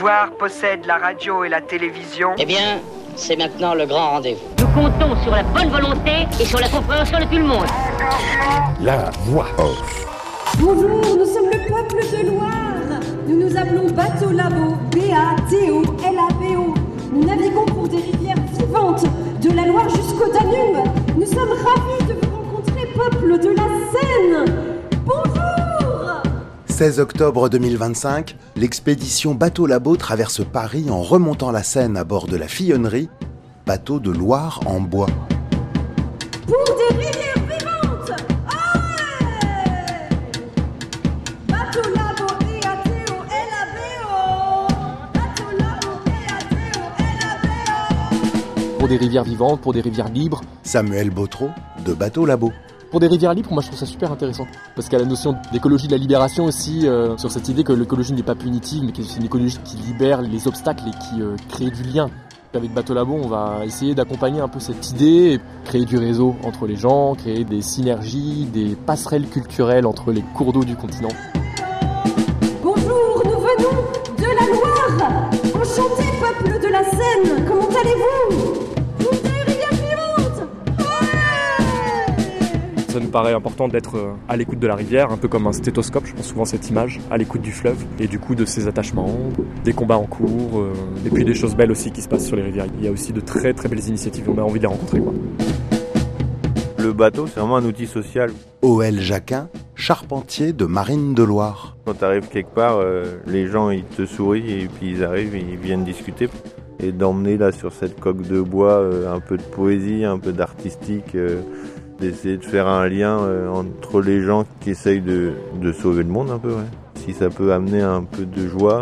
territoire possède la radio et la télévision. Eh bien, c'est maintenant le grand rendez-vous. Nous comptons sur la bonne volonté et sur la compréhension de tout le monde. La voix off. Bonjour, nous sommes le peuple de Loire. Nous nous appelons Bateau Labo, B-A-T-O-L-A-B-O. Nous naviguons pour des rivières vivantes, de la Loire jusqu'au Danube. Nous sommes ravis de vous rencontrer, peuple de la Seine. Bonjour! 16 octobre 2025, l'expédition Bateau Labo traverse Paris en remontant la Seine à bord de la Fillonnerie, bateau de Loire en bois. Pour des rivières vivantes! Ouais! Bateau Labo, B-A-T-O-L-A-B-O. Bateau Labo, B-A-T-O-L-A-B-O. Pour des rivières vivantes, pour des rivières libres. Samuel Bautreau, de Bateau Labo. Pour des rivières libres, moi je trouve ça super intéressant. Parce qu'il y a la notion d'écologie de la libération aussi, sur cette idée que l'écologie n'est pas punitive, mais que c'est une écologie qui libère les obstacles et qui crée du lien. Avec Bateau Labo, on va essayer d'accompagner un peu cette idée, et créer du réseau entre les gens, créer des synergies, des passerelles culturelles entre les cours d'eau du continent. Bonjour, nous venons de la Loire. Enchanté, peuple de la Seine. Comment allez-vous? Pour des rivières vivantes. Ouais! Ça nous paraît important d'être à l'écoute de la rivière, un peu comme un stéthoscope, je pense souvent cette image, à l'écoute du fleuve, et du coup de ses attachements, des combats en cours, et puis des choses belles aussi qui se passent sur les rivières. Il y a aussi de très très belles initiatives, on a envie de les rencontrer, quoi. Le bateau, c'est vraiment un outil social. O.L. Jacquin, charpentier de Marine de Loire. Quand tu arrives quelque part, les gens ils te sourient et puis ils arrivent et ils viennent discuter. Et d'emmener là sur cette coque de bois un peu de poésie, un peu d'artistique, d'essayer de faire un lien entre les gens qui essayent de sauver le monde un peu. Ouais. Si ça peut amener un peu de joie.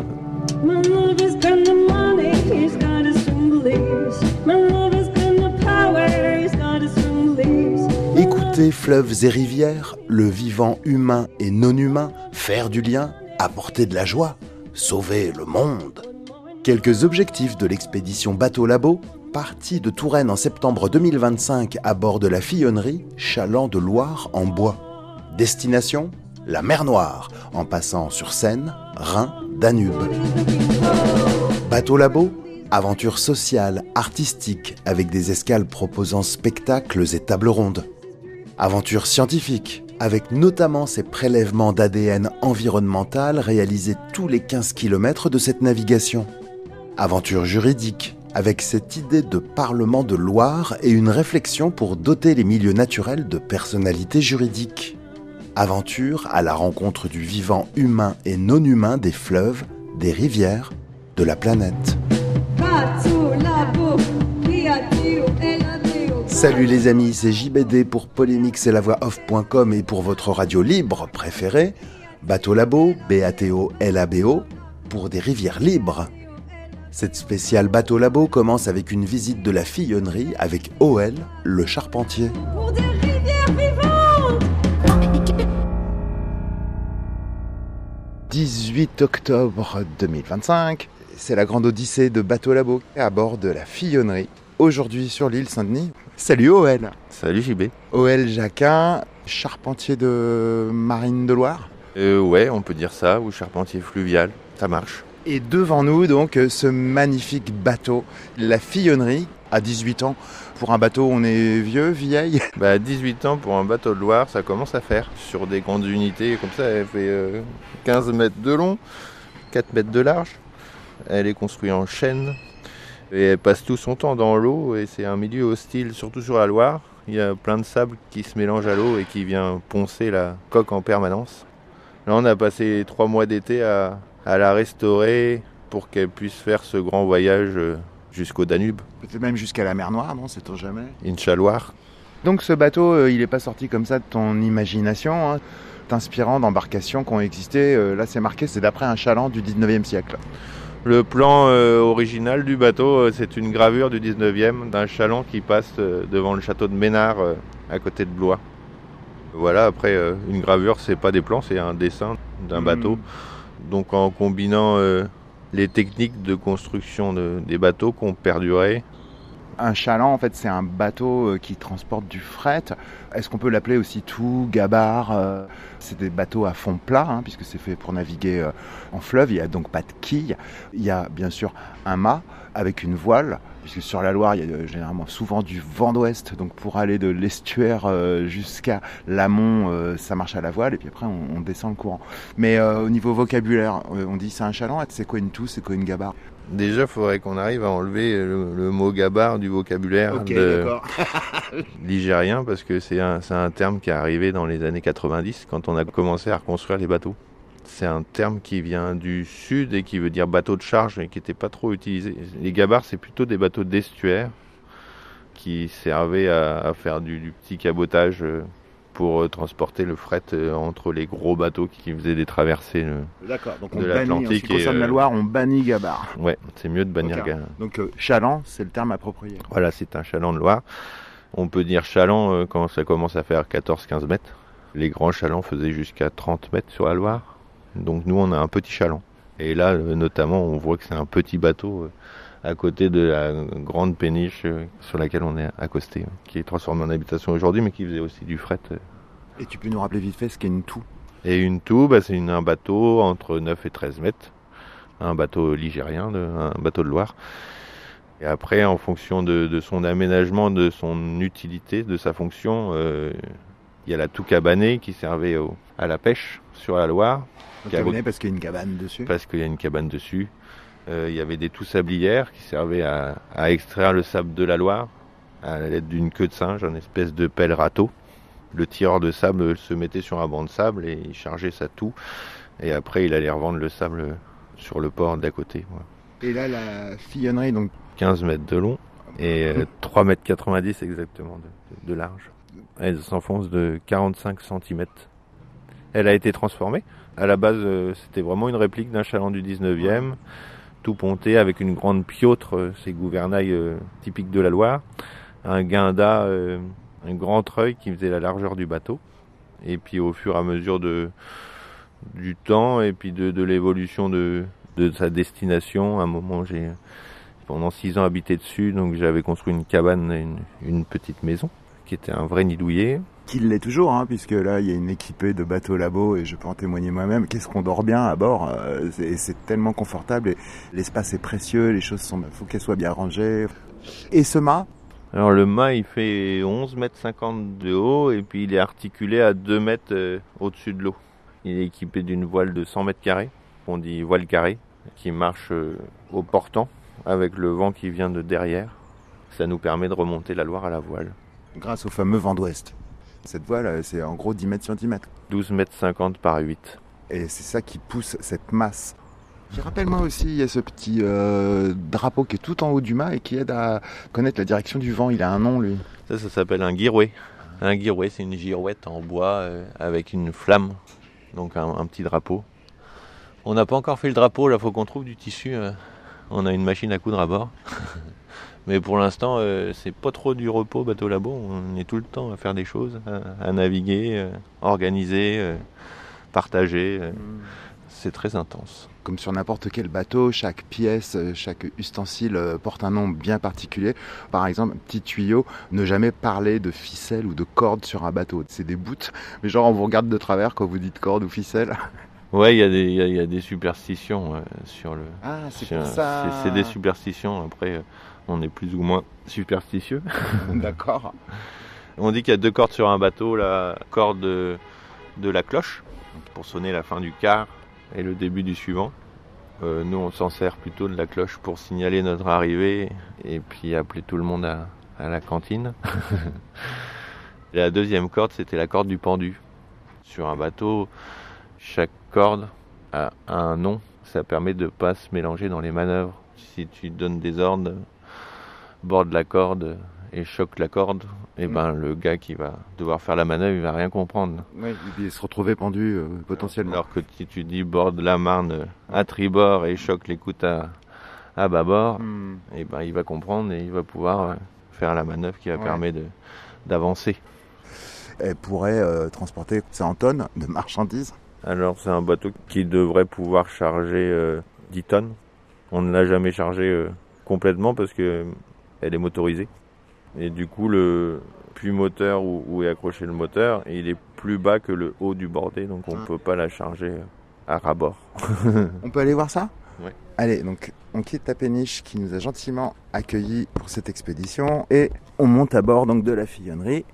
Écouter fleuves et rivières, le vivant humain et non humain, faire du lien, apporter de la joie, sauver le monde. Quelques objectifs de l'expédition Bateau Labo, partie de Touraine en septembre 2025 à bord de la Fillonnerie, chaland de Loire en bois. Destination, la mer Noire, en passant sur Seine, Rhin, Danube. Bateau Labo, aventure sociale, artistique, avec des escales proposant spectacles et tables rondes. Aventure scientifique, avec notamment ces prélèvements d'ADN environnemental réalisés tous les 15 km de cette navigation. Aventure juridique, avec cette idée de Parlement de Loire et une réflexion pour doter les milieux naturels de personnalités juridiques. Aventure à la rencontre du vivant humain et non humain des fleuves, des rivières, de la planète. Bateau Labo, B-A-T-O-L-A-B-O. Salut les amis, c'est JBD pour Polémix et la voix off.com et pour votre radio libre préférée, Bateau Labo, B-A-T-O-L-A-B-O, pour des rivières libres. Cette spéciale Bateau Labo commence avec une visite de la Fillonnerie avec O.L., le charpentier. Pour des rivières vivantes. 18 octobre 2025, c'est la grande odyssée de Bateau Labo à bord de la Fillonnerie. Aujourd'hui sur l'île Saint-Denis. Salut O.L. Salut JB. O.L. Jacquin, charpentier de Marine de Loire. Ouais, on peut dire ça, ou charpentier fluvial, ça marche. Et devant nous, donc, ce magnifique bateau, la Fillonnerie, à 18 ans. Pour un bateau, on est vieux, vieille. 18 ans pour un bateau de Loire, ça commence à faire. Sur des grandes unités, comme ça, elle fait 15 mètres de long, 4 mètres de large. Elle est construite en chêne. Et elle passe tout son temps dans l'eau, et c'est un milieu hostile, surtout sur la Loire. Il y a plein de sable qui se mélange à l'eau et qui vient poncer la coque en permanence. Là, on a passé 3 mois d'été à la restaurer pour qu'elle puisse faire ce grand voyage jusqu'au Danube. Peut-être même jusqu'à la mer Noire, non? Sait-on jamais. Inch'Allah. Donc ce bateau, il n'est pas sorti comme ça de ton imagination, hein, t'inspirant d'embarcations qui ont existé. Là, c'est marqué, c'est d'après un chaland du 19e siècle. Le plan original du bateau, c'est une gravure du 19e d'un chaland qui passe devant le château de Ménard à côté de Blois. Voilà, après, une gravure, c'est pas des plans, c'est un dessin d'un bateau. Donc en combinant les techniques de construction des bateaux qui ont perduré, Un chaland, en fait, c'est un bateau qui transporte du fret. Est-ce qu'on peut l'appeler aussi tout, gabar? C'est des bateaux à fond plat, hein, puisque c'est fait pour naviguer en fleuve. Il n'y a donc pas de quille. Il y a bien sûr un mât avec une voile, puisque sur la Loire, il y a généralement souvent du vent d'ouest. Donc pour aller de l'estuaire jusqu'à l'amont, ça marche à la voile, et puis après on descend le courant. Mais au niveau vocabulaire, on dit c'est un chaland. C'est quoi une toux, c'est quoi une gabar? Déjà, il faudrait qu'on arrive à enlever le mot gabar du vocabulaire ligérien, parce que c'est un terme qui est arrivé dans les années 90, quand on a commencé à reconstruire les bateaux. C'est un terme qui vient du sud et qui veut dire bateau de charge, mais qui n'était pas trop utilisé. Les gabars, c'est plutôt des bateaux d'estuaire qui servaient à faire du petit cabotage pour transporter le fret entre les gros bateaux qui faisaient des traversées D'accord, donc de l'Atlantique. En ce qui concerne la Loire, on bannit gabar. Ouais, c'est mieux de bannir gabar. Donc chaland, c'est le terme approprié. Voilà, c'est un chaland de Loire. On peut dire chaland quand ça commence à faire 14-15 mètres. Les grands chalands faisaient jusqu'à 30 mètres sur la Loire. Donc nous, on a un petit chaland. Et là, notamment, on voit que c'est un petit bateau à côté de la grande péniche sur laquelle on est accosté, qui est transformée en habitation aujourd'hui, mais qui faisait aussi du fret. Et tu peux nous rappeler vite fait ce qu'est une toux? Et une toux, c'est un bateau entre 9 et 13 mètres, un bateau ligérien, un bateau de Loire. Et après, en fonction de son aménagement, de son utilité, de sa fonction, il y a la toux cabanée qui servait à la pêche sur la Loire. Cabanée parce qu'il y a une cabane dessus. Parce qu'il y a une cabane dessus. Il y avait des toues sablières qui servaient à extraire le sable de la Loire à l'aide d'une queue de singe, une espèce de pelle râteau. Le tireur de sable se mettait sur un banc de sable et il chargeait sa toux. Et après, il allait revendre le sable sur le port d'à côté. Voilà. Et là, la fillonnerie, donc 15 mètres de long et 3,90 mètres exactement de large. Elle s'enfonce de 45 cm. Elle a été transformée. À la base, c'était vraiment une réplique d'un chaland du 19e, tout ponté avec une grande piautre, ces gouvernails typiques de la Loire, un guinda, un grand treuil qui faisait la largeur du bateau. Et puis au fur et à mesure du temps et puis de l'évolution de sa destination, à un moment j'ai pendant 6 ans habité dessus, donc j'avais construit une cabane, une petite maison qui était un vrai nid douillet. Qui l'est toujours, hein, puisque là il y a une équipée de bateaux labo et je peux en témoigner moi-même. Qu'est-ce qu'on dort bien à bord, c'est tellement confortable et l'espace est précieux, les choses faut qu'elles soient bien rangées. Et ce mât? Alors le mât il fait 11,50 mètres de haut et puis il est articulé à 2 mètres au-dessus de l'eau. Il est équipé d'une voile de 100 mètres carrés, on dit voile carrée, qui marche au portant avec le vent qui vient de derrière. Ça nous permet de remonter la Loire à la voile. Grâce au fameux vent d'ouest. Cette voile, c'est en gros 10 mètres sur 10 mètres. 12,50 mètres par 8. Et c'est ça qui pousse cette masse. Rappelle-moi aussi, il y a ce petit drapeau qui est tout en haut du mât et qui aide à connaître la direction du vent. Il a un nom, lui. Ça s'appelle un girouet. Un girouet, c'est une girouette en bois avec une flamme. Donc un petit drapeau. On n'a pas encore fait le drapeau, là, faut qu'on trouve du tissu. On a une machine à coudre à bord. Mais pour l'instant, c'est pas trop du repos bateau labo. On est tout le temps à faire des choses, à naviguer, organiser, partager. C'est très intense. Comme sur n'importe quel bateau, chaque pièce, chaque ustensile porte un nom bien particulier. Par exemple, un petit tuyau, ne jamais parler de ficelle ou de corde sur un bateau. C'est des bouts, mais genre on vous regarde de travers quand vous dites corde ou ficelle. Ouais, il y a des superstitions sur le... Ah, c'est pour ça. C'est des superstitions, après on est plus ou moins superstitieux. D'accord. On dit qu'il y a 2 cordes sur un bateau, la corde de la cloche, pour sonner la fin du quart et le début du suivant. Nous on s'en sert plutôt de la cloche pour signaler notre arrivée et puis appeler tout le monde à la cantine. La deuxième corde, c'était la corde du pendu. Sur un bateau, chaque corde a un nom, ça permet de ne pas se mélanger dans les manœuvres. Si tu donnes des ordres, borde la corde et choque la corde, et le gars qui va devoir faire la manœuvre, il va rien comprendre. Oui, il va se retrouver pendu potentiellement. Alors que si tu dis borde la marne à tribord et choque l'écoute à bâbord, et il va comprendre et il va pouvoir faire la manœuvre qui va permettre d'avancer. Elle pourrait transporter 100 tonnes de marchandises. Alors c'est un bateau qui devrait pouvoir charger 10 tonnes. On ne l'a jamais chargé complètement parce que elle est motorisée. Et du coup, le puits moteur où est accroché le moteur, il est plus bas que le haut du bordé, donc on ne peut pas la charger à ras-bord. On peut aller voir ça ? Ouais. Allez, donc on quitte la péniche qui nous a gentiment accueillis pour cette expédition et on monte à bord donc de la Fillonnerie.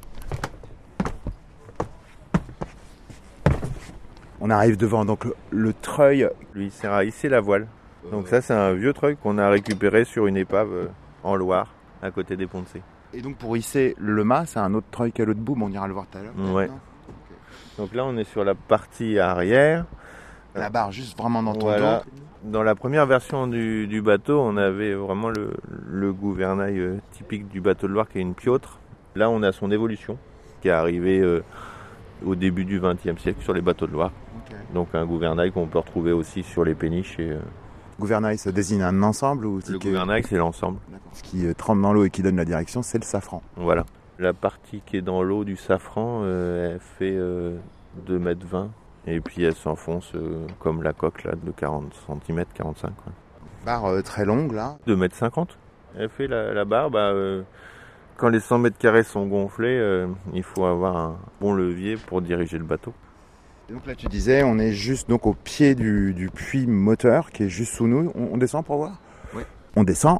On arrive devant donc le treuil. Lui, il sert à hisser la voile. Donc ça, c'est un vieux treuil qu'on a récupéré sur une épave en Loire, à côté des ponts de C. Et donc pour hisser le mât, c'est un autre treuil qu'à l'autre bout, mais on ira le voir tout à l'heure. Ouais. Donc là, on est sur la partie arrière. La barre juste vraiment dans ton Voilà. dos. Dans la première version du bateau, on avait vraiment le gouvernail typique du bateau de Loire qui est une piautre. Là, on a son évolution qui est arrivée au début du XXe siècle sur les bateaux de Loire. Okay. Donc un gouvernail qu'on peut retrouver aussi sur les péniches. Gouvernail, ça désigne un ensemble ou Le gouvernail, c'est l'ensemble. Ce qui trempe dans l'eau et qui donne la direction, c'est le safran. Voilà. La partie qui est dans l'eau du safran, elle fait 2,20 m. Et puis elle s'enfonce comme la coque là, de 40 cm, 45 quoi. Barre très longue là. 2,50 m. Elle fait la barre. Quand les 100 mètres carrés sont gonflés, il faut avoir un bon levier pour diriger le bateau. Et donc là tu disais, on est juste donc au pied du puits moteur qui est juste sous nous. On descend pour voir ? Oui. On descend.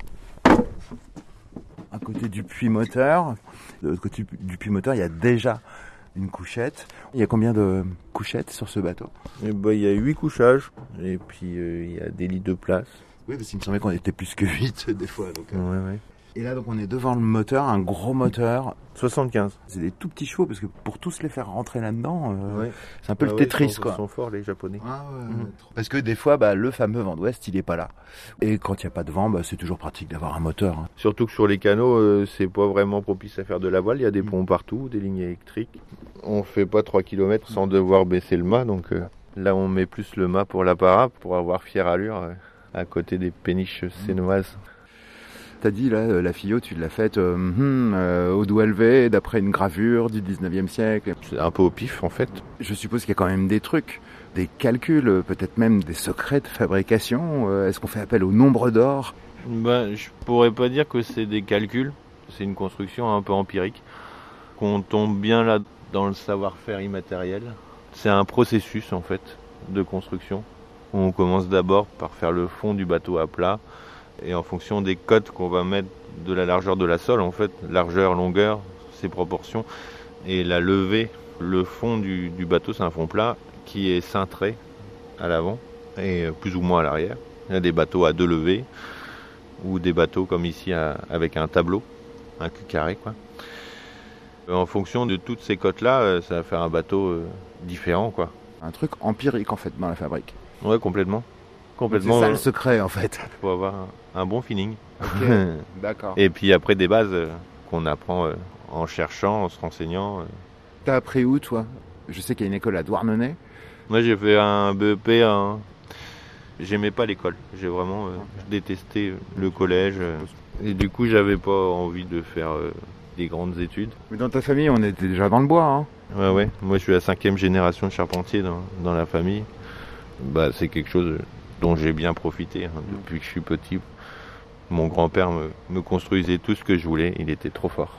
À côté du puits moteur. De l'autre côté du puits moteur, il y a déjà une couchette. Il y a combien de couchettes sur ce bateau ? Il y a 8 couchages et puis il y a des lits de place. Oui, parce qu'il me semblait qu'on était plus que 8 des fois. Donc, ouais. Et là, donc, on est devant le moteur, un gros moteur. 75. C'est des tout petits chevaux, parce que pour tous les faire rentrer là-dedans, ouais. C'est un peu le Tetris, quoi. Ils sont forts, les Japonais. Ah ouais. Parce que des fois, le fameux vent d'ouest, il est pas là. Et quand il n'y a pas de vent, c'est toujours pratique d'avoir un moteur. Hein. Surtout que sur les canaux, c'est pas vraiment propice à faire de la voile. Il y a des ponts partout, des lignes électriques. On fait pas 3 km sans devoir baisser le mât. Donc là, on met plus le mât pour l'apparat, pour avoir fière allure à côté des péniches sénoises. T'as dit là, la Fillot, tu l'as faite au doigt levé, d'après une gravure du 19e siècle. C'est un peu au pif en fait. Je suppose qu'il y a quand même des trucs, des calculs, peut-être même des secrets de fabrication. Est-ce qu'on fait appel au nombre d'or ? Je pourrais pas dire que c'est des calculs, c'est une construction un peu empirique. Qu'on tombe bien là dans le savoir-faire immatériel. C'est un processus en fait de construction. On commence d'abord par faire le fond du bateau à plat. Et en fonction des cotes qu'on va mettre de la largeur de la sole, en fait, largeur, longueur, ses proportions, et la levée, le fond du bateau, c'est un fond plat qui est cintré à l'avant et plus ou moins à l'arrière. Il y a des bateaux à 2 levées ou des bateaux comme ici avec un tableau, un cul carré, quoi. En fonction de toutes ces cotes-là, ça va faire un bateau différent, quoi. Un truc empirique, en fait, dans la fabrique. Ouais, complètement. C'est ça le secret en fait. Il faut avoir un bon feeling. Ok, d'accord. Et puis après des bases qu'on apprend en cherchant, en se renseignant. T'as appris où toi ? Je sais qu'il y a une école à Douarnenez. Moi j'ai fait un BEP. J'aimais pas l'école. J'ai vraiment détesté le collège. Et du coup j'avais pas envie de faire des grandes études. Mais dans ta famille on était déjà dans le bois hein ? Ouais. Moi je suis la 5e génération de charpentier dans la famille. C'est quelque chose dont j'ai bien profité depuis que je suis petit. Mon grand-père me construisait tout ce que je voulais, il était trop fort.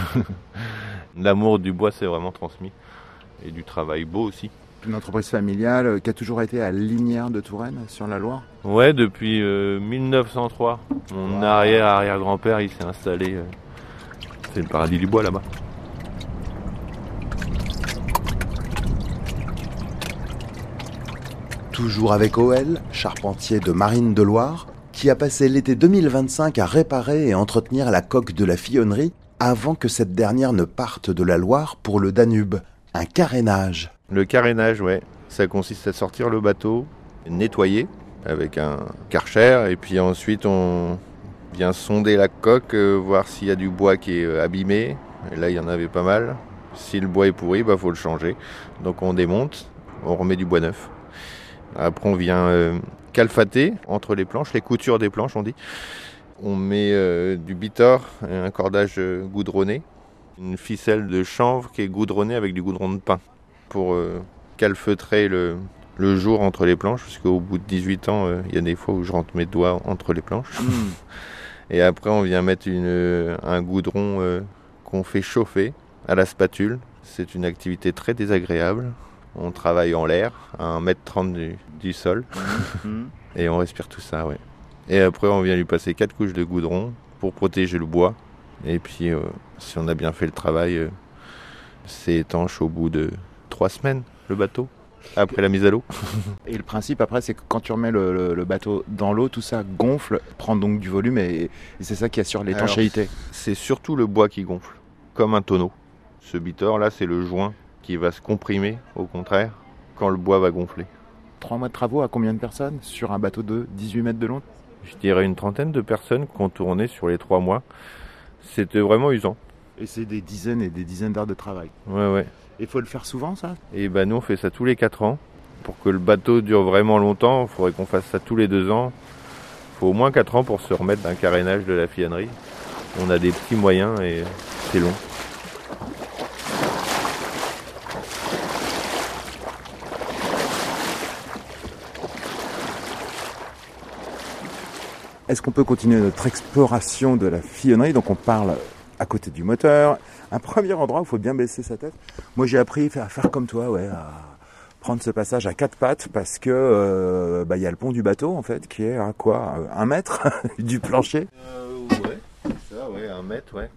L'amour du bois s'est vraiment transmis, et du travail beau aussi. Une entreprise familiale qui a toujours été à Lignières de Touraine, sur la Loire ? Ouais, depuis 1903. Mon arrière-arrière-grand-père, il s'est installé. C'est le paradis du bois là-bas. Toujours avec OL, charpentier de Marine de Loire, qui a passé l'été 2025 à réparer et entretenir la coque de la Fillonnerie avant que cette dernière ne parte de la Loire pour le Danube. Un carénage. Le carénage, ouais. Ça consiste à sortir le bateau, nettoyer avec un karcher, et puis ensuite on vient sonder la coque, voir s'il y a du bois qui est abîmé. Et là, il y en avait pas mal. Si le bois est pourri, faut le changer. Donc on démonte, on remet du bois neuf. Après, on vient calfater entre les planches, les coutures des planches, on dit. On met du bitor, un cordage goudronné, une ficelle de chanvre qui est goudronnée avec du goudron de pin pour calfeutrer le jour entre les planches, parce qu'au bout de 18 ans, il y a des fois où je rentre mes doigts entre les planches. Et après, on vient mettre un goudron qu'on fait chauffer à la spatule. C'est une activité très désagréable. On travaille en l'air, à 1,30 m du sol. Et on respire tout ça, ouais. Et après, on vient lui passer 4 couches de goudron pour protéger le bois. Et puis, si on a bien fait le travail, c'est étanche au bout de 3 semaines, le bateau, après la mise à l'eau. Et le principe, après, c'est que quand tu remets le bateau dans l'eau, tout ça gonfle, prend donc du volume, et c'est ça qui assure l'étanchéité. Alors, c'est surtout le bois qui gonfle, comme un tonneau. Ce bitor, là, c'est le joint qui va se comprimer, au contraire, quand le bois va gonfler. 3 mois de travaux à combien de personnes sur un bateau de 18 mètres de long? Je dirais une trentaine de personnes qui ont tourné sur les 3 mois. C'était vraiment usant. Et c'est des dizaines et des dizaines d'heures de travail. Ouais. Et il faut le faire souvent, ça? Et ben nous, on fait ça tous les 4 ans. Pour que le bateau dure vraiment longtemps, il faudrait qu'on fasse ça tous les 2 ans. Il faut au moins 4 ans pour se remettre d'un carénage de la fiannerie. On a des petits moyens et c'est long. Est-ce qu'on peut continuer notre exploration de la fiannerie? Donc on parle à côté du moteur. Un premier endroit où il faut bien baisser sa tête. Moi j'ai appris à faire comme toi, à prendre ce passage à 4 pattes parce que y a le pont du bateau en fait qui est à quoi, 1 mètre du plancher. Ouais, ça, 1 mètre, ouais.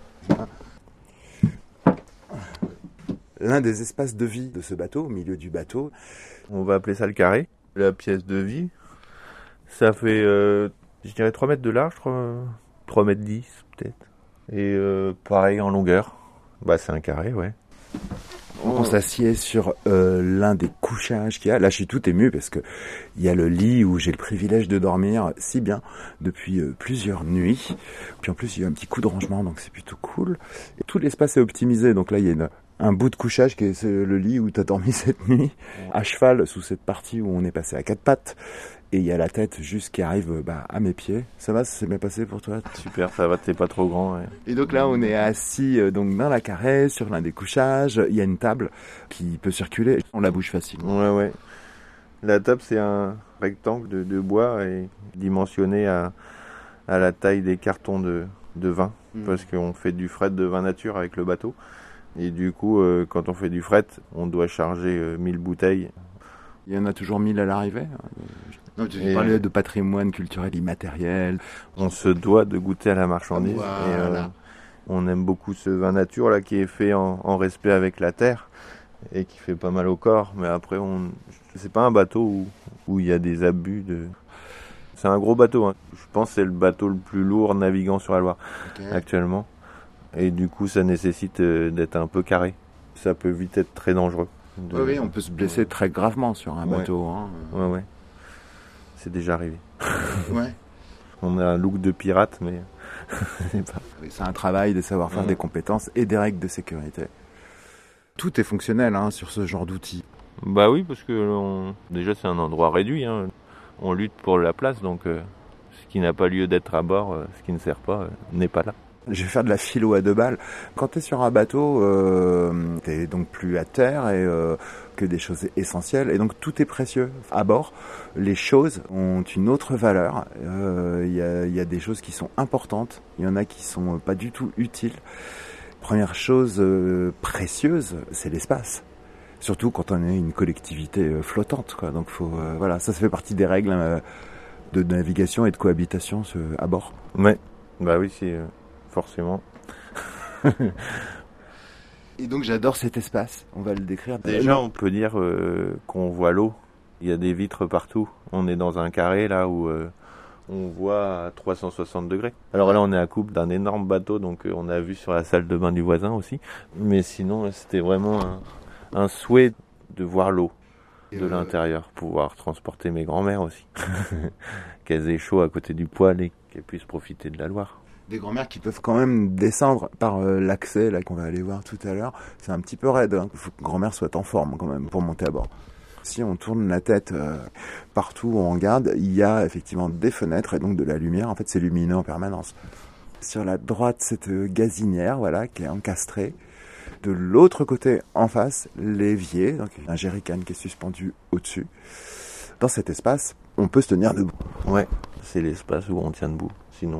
L'un des espaces de vie de ce bateau, au milieu du bateau. On va appeler ça le carré, la pièce de vie. Ça fait, je dirais 3 mètres de large, 3 mètres 10 peut-être. Et pareil en longueur. C'est un carré, ouais. On s'assied sur l'un des couchages qu'il y a. Là, je suis tout ému parce que il y a le lit où j'ai le privilège de dormir si bien depuis plusieurs nuits. Puis en plus, il y a un petit coup de rangement, donc c'est plutôt cool. Et tout l'espace est optimisé. Donc là, il y a un bout de couchage qui est le lit où tu as dormi cette nuit, à cheval sous cette partie où on est passé à 4 pattes. Et il y a la tête juste qui arrive à mes pieds. Ça va, ça s'est bien passé pour toi? Super, ça va, t'es pas trop grand. Ouais. Et donc là, on est assis donc dans la carré, sur l'un des couchages. Il y a une table qui peut circuler. On la bouge facilement. Ouais. La table, c'est un rectangle de bois et dimensionné à la taille des cartons de vin. Parce qu'on fait du fret de vin nature avec le bateau. Et du coup, quand on fait du fret, on doit charger 1000 bouteilles. Il y en a toujours 1000 à l'arrivée. Non, tu parlais de patrimoine culturel immatériel. On se doit de goûter à la marchandise. Voilà. Et, on aime beaucoup ce vin nature là qui est fait en respect avec la terre et qui fait pas mal au corps. Mais après, c'est pas un bateau où il y a des abus de. C'est un gros bateau. Hein. Je pense que c'est le bateau le plus lourd naviguant sur la Loire actuellement. Et du coup, ça nécessite d'être un peu carré. Ça peut vite être très dangereux. Oui, on peut se blesser très gravement sur un bateau. Hein. Ouais. C'est déjà arrivé. Ouais. On a un look de pirate, mais c'est un travail de savoir-faire, des compétences et des règles de sécurité. Tout est fonctionnel sur ce genre d'outils. Oui, parce que déjà c'est un endroit réduit. Hein. On lutte pour la place, donc ce qui n'a pas lieu d'être à bord, ce qui ne sert pas, n'est pas là. Je vais faire de la philo à 2 balles. Quand tu es sur un bateau, tu es donc plus à terre et que des choses essentielles. Et donc tout est précieux. À bord, les choses ont une autre valeur. Il y a des choses qui sont importantes. Il y en a qui sont pas du tout utiles. Première chose précieuse, c'est l'espace. Surtout quand on est une collectivité flottante, quoi. Donc ça fait partie des règles de navigation et de cohabitation à bord. Ouais. Oui, c'est... forcément. Et donc j'adore cet espace, on va le décrire. Déjà on peut dire qu'on voit l'eau, il y a des vitres partout. On est dans un carré là où on voit à 360 degrés. Alors là on est à coupe d'un énorme bateau, donc on a vu sur la salle de bain du voisin aussi. Mais sinon c'était vraiment un souhait de voir l'eau de l'intérieur, pouvoir transporter mes grands-mères aussi. Qu'elles aient chaud à côté du poêle et qu'elles puissent profiter de la Loire. Des grands-mères qui peuvent quand même descendre par l'accès là qu'on va aller voir tout à l'heure. C'est un petit peu raide. Il faut que grand-mère soit en forme quand même pour monter à bord. Si on tourne la tête partout où on regarde, il y a effectivement des fenêtres et donc de la lumière. En fait, c'est lumineux en permanence. Sur la droite, cette gazinière qui est encastrée. De l'autre côté, en face, l'évier, donc un jerrycan qui est suspendu au-dessus. Dans cet espace, on peut se tenir debout. Ouais, c'est l'espace où on tient debout. Sinon,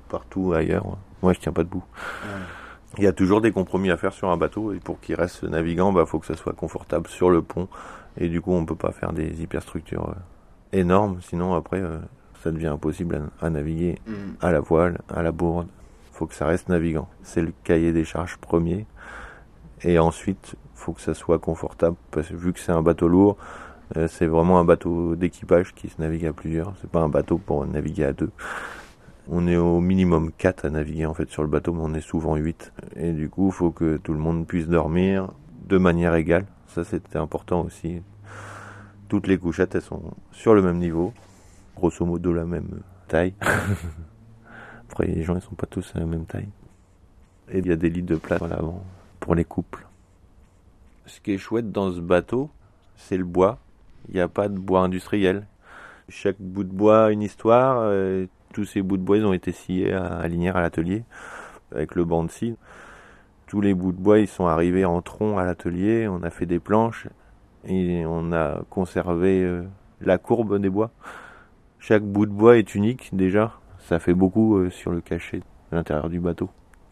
partout ailleurs. Moi, je tiens pas debout. Il y a toujours des compromis à faire sur un bateau, et pour qu'il reste navigant, faut que ça soit confortable sur le pont. Et du coup, on peut pas faire des hyperstructures énormes, sinon après, ça devient impossible à naviguer à la voile, à la bourde. Faut que ça reste navigant. C'est le cahier des charges premier. Et ensuite, faut que ça soit confortable, parce que vu que c'est un bateau lourd, c'est vraiment un bateau d'équipage qui se navigue à plusieurs. C'est pas un bateau pour naviguer à deux. On est au minimum 4 à naviguer en fait sur le bateau, mais on est souvent 8. Et du coup, il faut que tout le monde puisse dormir de manière égale. Ça, c'était important aussi. Toutes les couchettes, elles sont sur le même niveau. Grosso modo, la même taille. Après, les gens, ils sont pas tous à la même taille. Et il y a des lits de place à l'avant pour les couples. Ce qui est chouette dans ce bateau, c'est le bois. Il n'y a pas de bois industriel. Chaque bout de bois a une histoire. Tous ces bouts de bois, ils ont été sciés à Linières à l'atelier, avec le banc de scie. Tous les bouts de bois, ils sont arrivés en tronc à l'atelier. On a fait des planches et on a conservé la courbe des bois. Chaque bout de bois est unique déjà. Ça fait beaucoup sur le cachet de l'intérieur du bateau.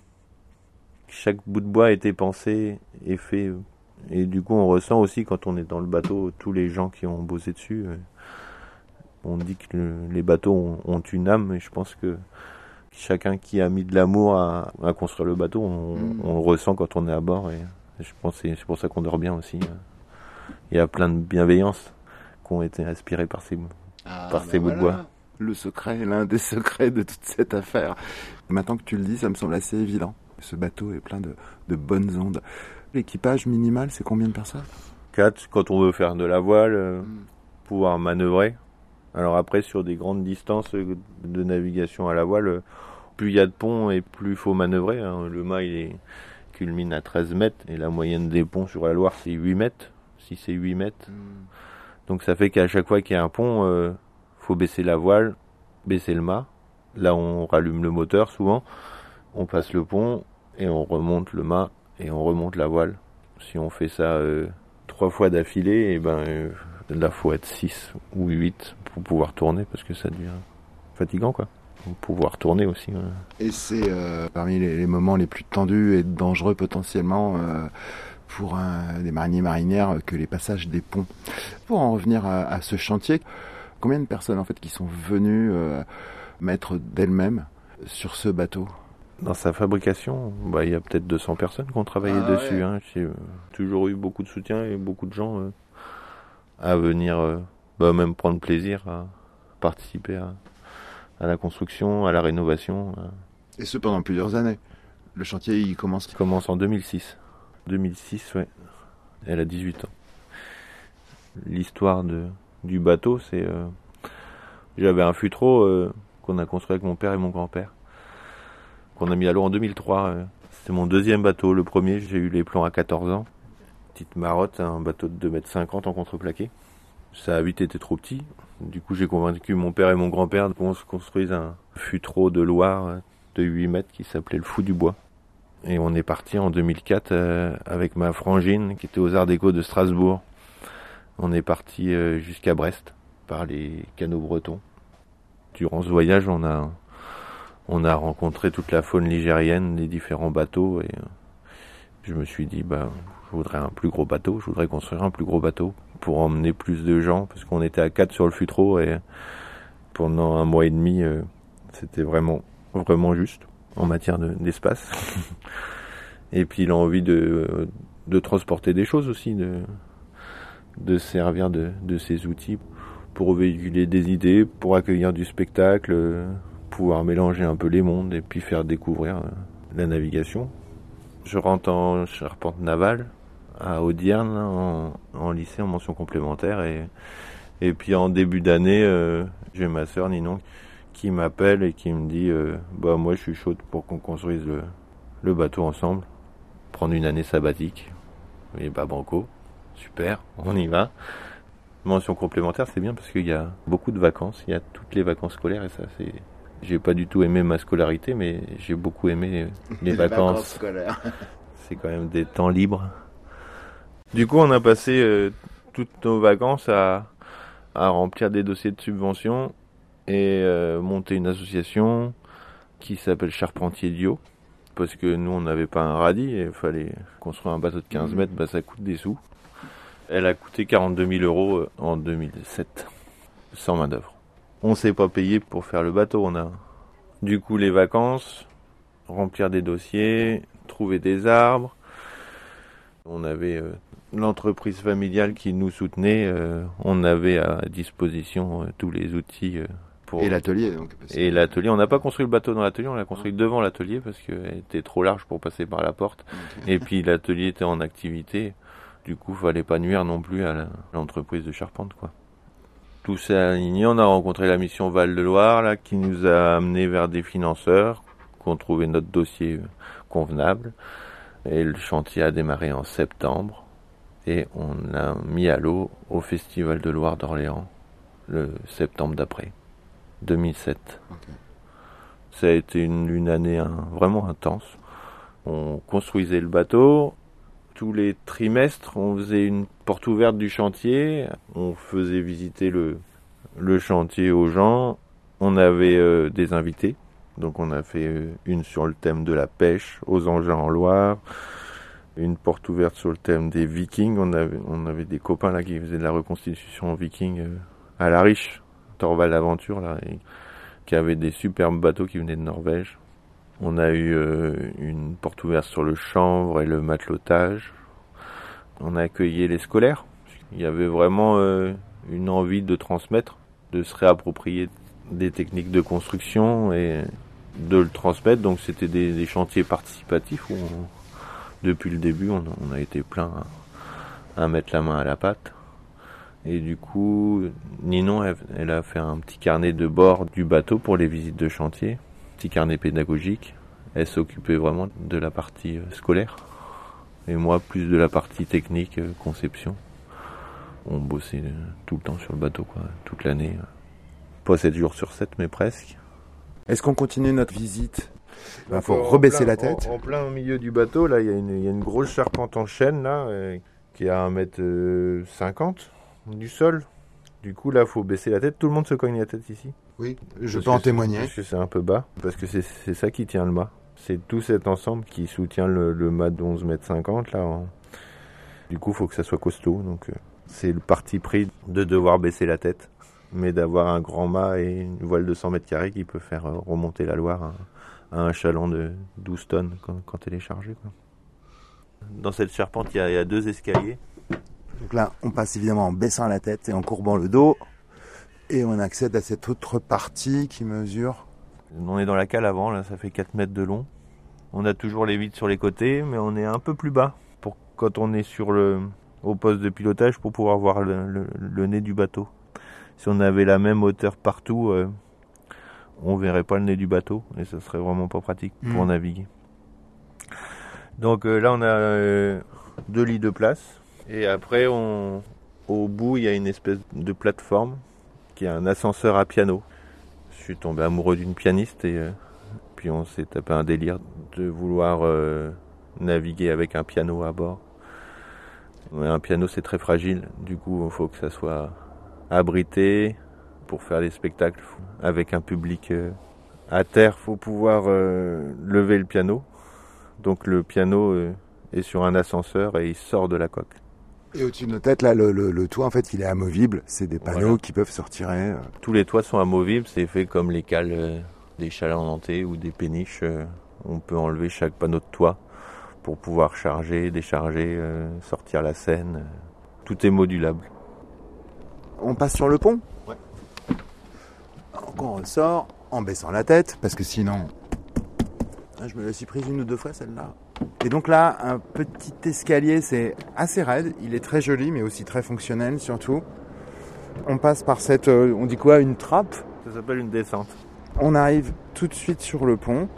Chaque bout de bois a été pensé et fait. Et du coup, on ressent aussi quand on est dans le bateau tous les gens qui ont bossé dessus. On dit que les bateaux ont une âme, et je pense que chacun qui a mis de l'amour à construire le bateau, on le ressent quand on est à bord. Et je pense que c'est pour ça qu'on dort bien aussi. Il y a plein de bienveillance qui ont été aspirées par ces bouts de bois. Le secret, l'un des secrets de toute cette affaire. Maintenant que tu le dis, ça me semble assez évident. Ce bateau est plein de bonnes ondes. L'équipage minimal, c'est combien de personnes ? 4, quand on veut faire de la voile, pouvoir manœuvrer. Alors après, sur des grandes distances de navigation à la voile, plus il y a de ponts et plus il faut manœuvrer. Le mât, il culmine à 13 mètres et la moyenne des ponts sur la Loire, c'est 8 mètres. Si c'est 8 mètres. Donc ça fait qu'à chaque fois qu'il y a un pont, faut baisser la voile, baisser le mât. Là, on rallume le moteur souvent. On passe le pont et on remonte le mât et on remonte la voile. Si on fait ça 3 fois d'affilée, là, faut être 6 ou 8 pour pouvoir tourner, parce que ça devient fatigant, quoi. Pour pouvoir tourner aussi. Ouais. Et c'est parmi les moments les plus tendus et dangereux potentiellement pour des mariniers marinières que les passages des ponts. Pour en revenir à ce chantier, combien de personnes en fait qui sont venues mettre d'elles-mêmes sur ce bateau ? Dans sa fabrication, il y a peut-être 200 personnes qui ont travaillé dessus. Ouais. J'ai toujours eu beaucoup de soutien et beaucoup de gens à venir même prendre plaisir à participer à la construction, à la rénovation. Et ce pendant plusieurs années. Le chantier, il commence en 2006. 2006, ouais. Elle a 18 ans. L'histoire du bateau, c'est... j'avais un Futreau qu'on a construit avec mon père et mon grand-père, qu'on a mis à l'eau en 2003. C'était mon deuxième bateau. Le premier, j'ai eu les plans à 14 ans. Petite Marotte, un bateau de 2,50 m en contreplaqué. Ça a vite été trop petit. Du coup, j'ai convaincu mon père et mon grand-père qu'on se construise un Futreau de Loire de 8 mètres qui s'appelait le Fou du Bois. Et on est parti en 2004 avec ma frangine qui était aux Arts Déco de Strasbourg. On est parti jusqu'à Brest par les canaux bretons. Durant ce voyage, on a rencontré toute la faune ligérienne, les différents bateaux, et je me suis dit, je voudrais un plus gros bateau, je voudrais construire un plus gros bateau pour emmener plus de gens, parce qu'on était à 4 sur le Futreau, et pendant 1 mois et demi, c'était vraiment, vraiment juste en matière d'espace. Et puis l'envie de transporter des choses aussi, de servir de ces outils pour véhiculer des idées, pour accueillir du spectacle, pouvoir mélanger un peu les mondes et puis faire découvrir la navigation. Je rentre en charpente navale à Audierne en lycée en mention complémentaire et puis en début d'année j'ai ma sœur Ninon qui m'appelle et qui me dit moi je suis chaude pour qu'on construise le bateau ensemble, prendre une année sabbatique. Et banco, super, on y va. Mention complémentaire, c'est bien parce qu'il y a beaucoup de vacances, il y a toutes les vacances scolaires et ça c'est... J'ai pas du tout aimé ma scolarité, mais j'ai beaucoup aimé les vacances scolaires. C'est quand même des temps libres. Du coup, on a passé toutes nos vacances à remplir des dossiers de subvention et monter une association qui s'appelle Charpentier Dio, parce que nous on n'avait pas un radis et il fallait construire un bateau de 15 mètres, ça coûte des sous. Elle a coûté 42 000 € en 2007, sans main d'œuvre. On s'est pas payé pour faire le bateau, on a du coup les vacances, remplir des dossiers, trouver des arbres. On avait l'entreprise familiale qui nous soutenait, on avait à disposition tous les outils. Et l'atelier donc. Et l'atelier, on n'a pas construit le bateau dans l'atelier, on l'a construit devant l'atelier parce qu'elle était trop large pour passer par la porte. Okay. Et puis l'atelier était en activité, du coup il fallait pas nuire non plus à l'entreprise de charpente, quoi. Tout s'est aligné, on a rencontré la mission Val-de-Loire là, qui nous a amené vers des financeurs, qui ont trouvé notre dossier convenable. Et le chantier a démarré en septembre et on l'a mis à l'eau au Festival de Loire d'Orléans le septembre d'après. 2007. Okay. Ça a été une année vraiment intense. On construisait le bateau. Tous les trimestres, on faisait une porte ouverte du chantier. On faisait visiter le chantier aux gens. On avait des invités. Donc on a fait une sur le thème de la pêche aux engins en Loire. Une porte ouverte sur le thème des Vikings. On avait des copains là qui faisaient de la reconstitution viking à la Riche. Torvald Aventure là, qui avait des superbes bateaux qui venaient de Norvège. On a eu une porte ouverte sur le chanvre et le matelotage. On a accueilli les scolaires. Il y avait vraiment une envie de transmettre, de se réapproprier des techniques de construction et de le transmettre. Donc c'était des chantiers participatifs où depuis le début on a été plein à mettre la main à la pâte. Et du coup, Ninon, elle a fait un petit carnet de bord du bateau pour les visites de chantier, petit carnet pédagogique. Elle s'occupait vraiment de la partie scolaire. Et moi, plus de la partie technique, conception. On bossait tout le temps sur le bateau, quoi, toute l'année. Pas 7 jours sur 7, mais presque. Est-ce qu'on continue notre visite ? Il faut rebaisser la tête. En plein milieu du bateau, là, il y a une grosse charpente en chêne, là, qui a 1,50 m. Du sol. Du coup, là, faut baisser la tête. Tout le monde se cogne la tête ici. Oui, je peux en témoigner. Parce que c'est un peu bas. Parce que c'est ça qui tient le mât. C'est tout cet ensemble qui soutient le mât de 11,50 m là. Du coup, faut que ça soit costaud. Donc, c'est le parti pris de devoir baisser la tête. Mais d'avoir un grand mât et une voile de 100 m² qui peut faire remonter la Loire à un chaland de 12 tonnes quand elle est chargée, quoi. Dans cette charpente, il y a 2 escaliers. Donc là, on passe évidemment en baissant la tête et en courbant le dos. Et on accède à cette autre partie qui mesure... On est dans la cale avant, là, ça fait 4 mètres de long. On a toujours les vitres sur les côtés, mais on est un peu plus bas. Quand on est au poste de pilotage, pour pouvoir voir le nez du bateau. Si on avait la même hauteur partout, on verrait pas le nez du bateau. Et ça serait vraiment pas pratique pour naviguer. Donc là, on a 2 lits de place. Et après, au bout, il y a une espèce de plateforme qui est un ascenseur à piano. Je suis tombé amoureux d'une pianiste et puis on s'est tapé un délire de vouloir naviguer avec un piano à bord. Un piano, c'est très fragile. Du coup, il faut que ça soit abrité pour faire des spectacles avec un public à terre. Il faut pouvoir lever le piano. Donc le piano est sur un ascenseur et il sort de la coque. Et au-dessus de nos têtes, là, le toit, en fait, il est amovible. C'est des panneaux qui peuvent se retirer. Tous les toits sont amovibles. C'est fait comme les cales des chalands nantais ou des péniches. On peut enlever chaque panneau de toit pour pouvoir charger, décharger, sortir la scène. Tout est modulable. On passe sur le pont ? Ouais. Donc on ressort en baissant la tête, parce que sinon... Je me la suis prise 1 ou 2 fois, celle-là. Et donc là, un petit escalier, c'est assez raide. Il est très joli, mais aussi très fonctionnel, surtout. On passe par cette... on dit quoi ? Une trappe ? Ça s'appelle une descente. On arrive tout de suite sur le pont.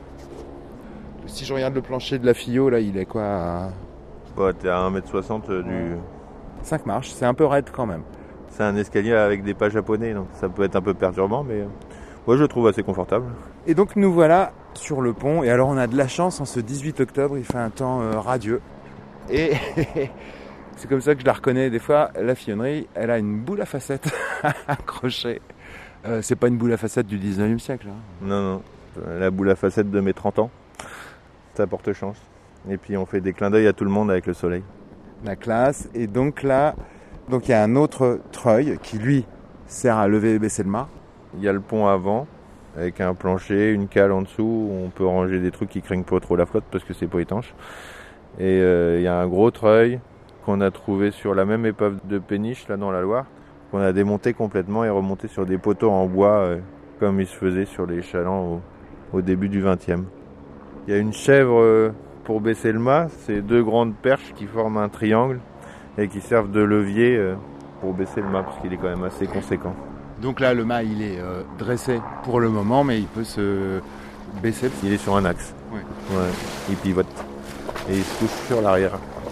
Si je regarde le plancher de la Fillot, là, il est quoi ? T'es à 1,60 m du... 5 marches, c'est un peu raide quand même. C'est un escalier avec des pas japonais, donc ça peut être un peu perturbant, mais moi je le trouve assez confortable. Et donc nous voilà sur le pont, et alors on a de la chance, en ce 18 octobre, il fait un temps radieux. Et c'est comme ça que je la reconnais des fois, la Fillonnerie, elle a une boule à facettes accrochée. C'est pas une boule à facettes du 19e siècle. Hein. Non, la boule à facettes de mes 30 ans. Ça porte chance. Et puis on fait des clins d'œil à tout le monde avec le soleil. La classe. Et donc là, il y a un autre treuil qui lui sert à lever et baisser le mât. Il y a le pont avant avec un plancher, une cale en dessous où on peut ranger des trucs qui craignent pas trop la flotte parce que c'est pas étanche. Et il y a un gros treuil qu'on a trouvé sur la même épave de péniche là dans la Loire, qu'on a démonté complètement et remonté sur des poteaux en bois comme il se faisait sur les chalands au début du XXe. Il y a une chèvre pour baisser le mât, c'est 2 grandes perches qui forment un triangle et qui servent de levier pour baisser le mât parce qu'il est quand même assez conséquent. Donc là, le mât, il est dressé pour le moment, mais il peut se baisser. Il est sur un axe. Oui. Ouais. Il pivote et il se couche sur l'arrière.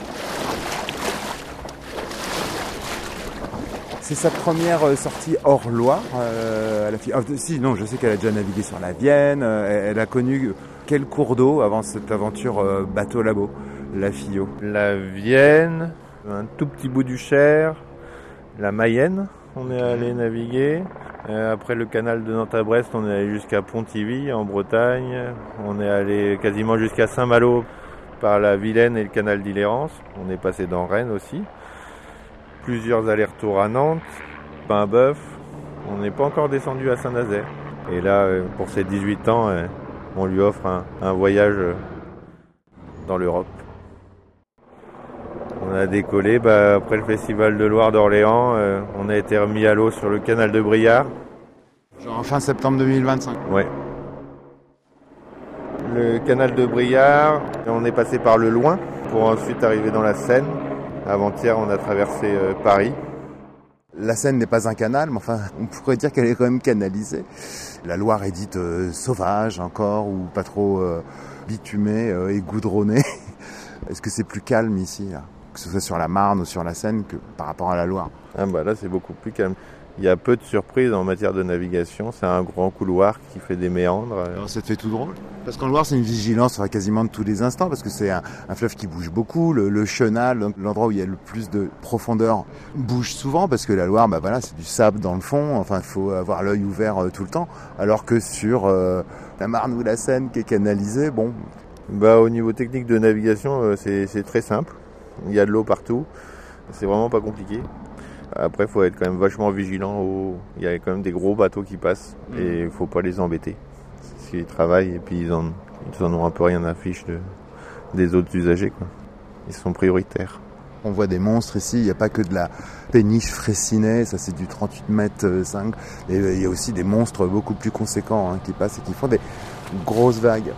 C'est sa première sortie hors Loire. Je sais qu'elle a déjà navigué sur la Vienne. Elle a connu quel cours d'eau avant cette aventure bateau labo, la Fillot? La Vienne, un tout petit bout du Cher, la Mayenne, on est allé naviguer. Après le canal de Nantes à Brest, on est allé jusqu'à Pontivy en Bretagne. On est allé quasiment jusqu'à Saint-Malo par la Vilaine et le canal d'Islérance. On est passé dans Rennes aussi. Plusieurs allers-retours à Nantes, Bain-Bœuf. On n'est pas encore descendu à Saint-Nazaire. Et là, pour ses 18 ans, on lui offre un voyage dans l'Europe. On a décollé après le festival de Loire d'Orléans. On a été remis à l'eau sur le canal de Briard. Genre fin septembre 2025. Ouais. Le canal de Briard, on est passé par le Loing pour ensuite arriver dans la Seine. Avant-hier, on a traversé Paris. La Seine n'est pas un canal, mais enfin, on pourrait dire qu'elle est quand même canalisée. La Loire est dite sauvage encore, ou pas trop bitumée et goudronnée. Est-ce que c'est plus calme ici, là, que ce soit sur la Marne ou sur la Seine, que par rapport à la Loire? Là, c'est beaucoup plus calme. Il y a peu de surprises en matière de navigation. C'est un grand couloir qui fait des méandres. Alors, ça te fait tout drôle? Parce qu'en Loire, c'est une vigilance quasiment de tous les instants, parce que c'est un fleuve qui bouge beaucoup. Le chenal, donc l'endroit où il y a le plus de profondeur, bouge souvent, parce que la Loire, c'est du sable dans le fond. Enfin, il faut avoir l'œil ouvert tout le temps. Alors que sur la Marne ou la Seine qui est canalisée, au niveau technique de navigation, c'est très simple. Il y a de l'eau partout. C'est vraiment pas compliqué. Après, il faut être quand même vachement vigilant. Il y a quand même des gros bateaux qui passent et il ne faut pas les embêter. Ils travaillent et puis ils en ont un peu rien à fiche des autres usagers, quoi. Ils sont prioritaires. On voit des monstres ici, il n'y a pas que de la péniche Fraissinet, ça c'est du 38 mètres 5. Et il y a aussi des monstres beaucoup plus conséquents qui passent et qui font des grosses vagues.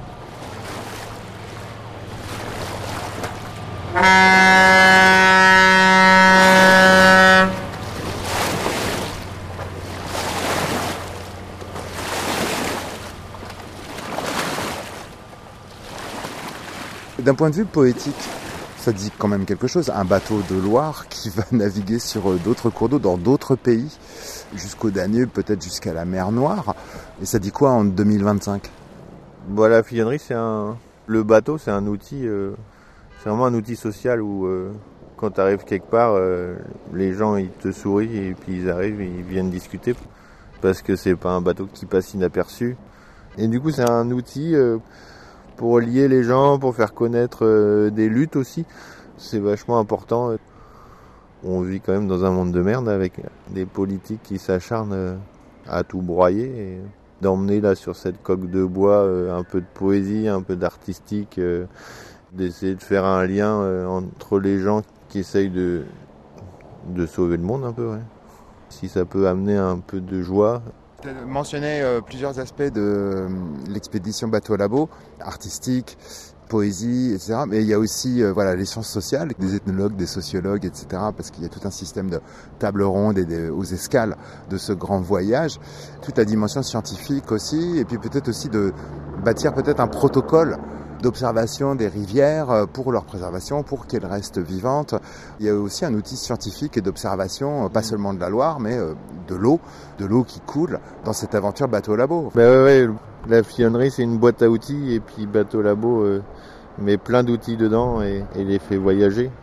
D'un point de vue poétique, ça dit quand même quelque chose. Un bateau de Loire qui va naviguer sur d'autres cours d'eau dans d'autres pays, jusqu'au Danube, peut-être jusqu'à la mer Noire. Et ça dit quoi en 2025 ? La fillonnerie, le bateau, c'est un outil, c'est vraiment un outil social où quand tu arrives quelque part, les gens ils te sourient et puis ils arrivent, ils viennent discuter parce que c'est pas un bateau qui passe inaperçu. Et du coup, c'est un outil pour lier les gens, pour faire connaître des luttes aussi. C'est vachement important. On vit quand même dans un monde de merde avec des politiques qui s'acharnent à tout broyer. Et d'emmener là sur cette coque de bois un peu de poésie, un peu d'artistique, d'essayer de faire un lien entre les gens qui essayent de sauver le monde un peu. Ouais. Si ça peut amener un peu de joie. Tu as mentionné plusieurs aspects de l'expédition Bateau Labo, artistique, poésie, etc. Mais il y a aussi les sciences sociales, des ethnologues, des sociologues, etc. Parce qu'il y a tout un système de tables rondes et aux escales de ce grand voyage. Toute la dimension scientifique aussi, et puis peut-être aussi de bâtir peut-être un protocole d'observation des rivières pour leur préservation, pour qu'elles restent vivantes. Il y a aussi un outil scientifique et d'observation, pas seulement de la Loire, mais de l'eau qui coule dans cette aventure Bateau Labo. La fillonnerie, c'est une boîte à outils, et puis Bateau Labo met plein d'outils dedans et les fait voyager.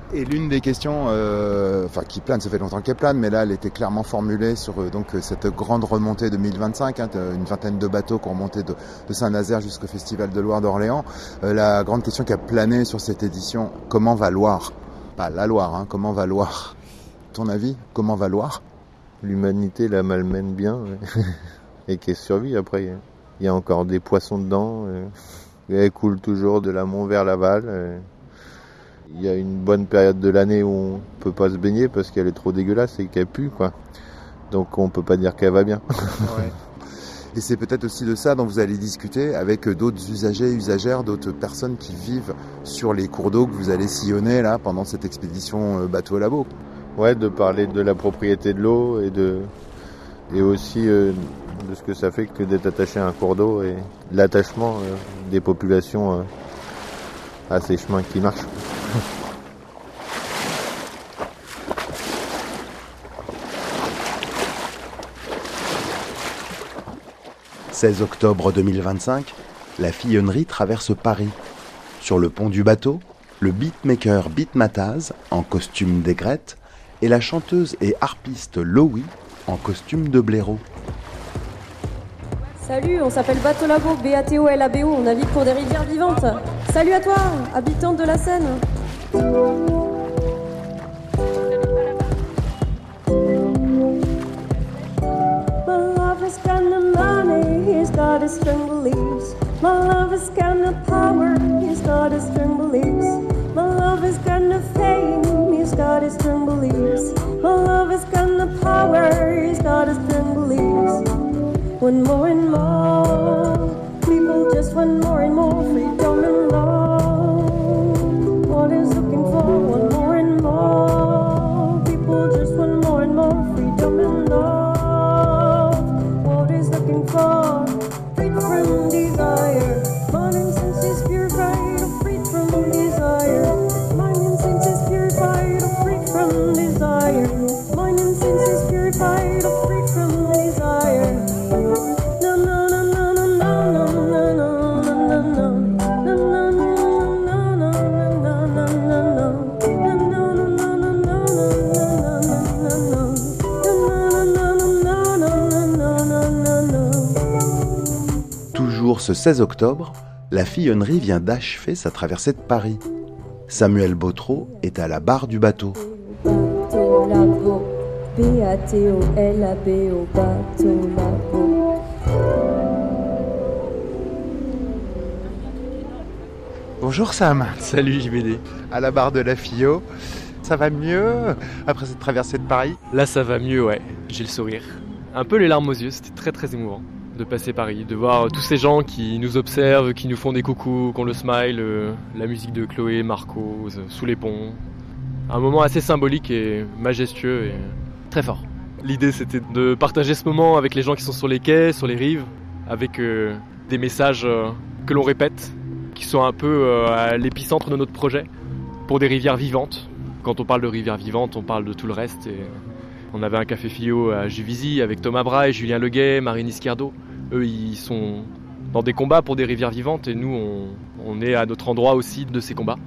Et l'une des questions qui plane, ça fait longtemps qu'elle plane, mais là elle était clairement formulée sur cette grande remontée 2025, une vingtaine de bateaux qui ont remonté de Saint-Nazaire jusqu'au Festival de Loire d'Orléans. La grande question qui a plané sur cette édition, comment va Loire ? Pas la Loire, comment va Loire ? Ton avis, comment va Loire ? L'humanité la malmène bien et qu'elle survit. Après, il y a encore des poissons dedans. Elle coule toujours de l'amont vers l'aval. Il y a une bonne période de l'année où on peut pas se baigner parce qu'elle est trop dégueulasse et qu'elle pue, quoi. Donc on peut pas dire qu'elle va bien. Ouais. Et c'est peut-être aussi de ça dont vous allez discuter avec d'autres usagers, usagères, d'autres personnes qui vivent sur les cours d'eau que vous allez sillonner là pendant cette expédition bateau labo. Ouais, de parler de la propriété de l'eau et aussi de ce que ça fait que d'être attaché à un cours d'eau et l'attachement des populations à ces chemins qui marchent. 16 octobre 2025, la Fillonnerie traverse Paris. Sur le pont du bateau, le beatmaker Beat Mataz, en costume d'aigrette, et la chanteuse et harpiste Loï, en costume de blaireau. Salut, on s'appelle Bateau Labo, BATO-LABO, on navigue pour des rivières vivantes. Salut à toi, habitante de la Seine. Got his strong beliefs. My love has got no power. He's got his strong beliefs. My love has got no fame. He's got his strong beliefs. My love has got no power. He's got his strong beliefs. One more and more people just want more and more freedom and love. What is looking for? One more and more people just want more and more freedom and love. What is looking for? From desire, mind and senses purified, freed from desire. Mind and senses purified, freed from desire. Mind and senses purified, freed from desire. No, no, no, no, no, no, no, no, no, no, no, no, Toujours ce 16 octobre, la Fillonnerie vient d'achever sa traversée de Paris. Samuel Bautreau est à la barre du bateau. Bateau Labo, BATO-LABO, Bateau Labo. Bonjour Sam. Salut JBD. À la barre de la Fillot. Ça va mieux après cette traversée de Paris ? Là ça va mieux, ouais. J'ai le sourire. Un peu les larmes aux yeux, c'était très très émouvant de passer Paris, de voir tous ces gens qui nous observent, qui nous font des coucous, qui ont le smile, la musique de Chloé, Marco, sous les ponts. Un moment assez symbolique et majestueux et très fort. L'idée c'était de partager ce moment avec les gens qui sont sur les quais, sur les rives, avec des messages que l'on répète, qui sont un peu à l'épicentre de notre projet, pour des rivières vivantes. Quand on parle de rivières vivantes, on parle de tout le reste. Et on avait un café philo à Juvisy avec Thomas Braille, Julien Leguet, Marine Iscardo. Eux, ils sont dans des combats pour des rivières vivantes et nous, on est à notre endroit aussi de ces combats.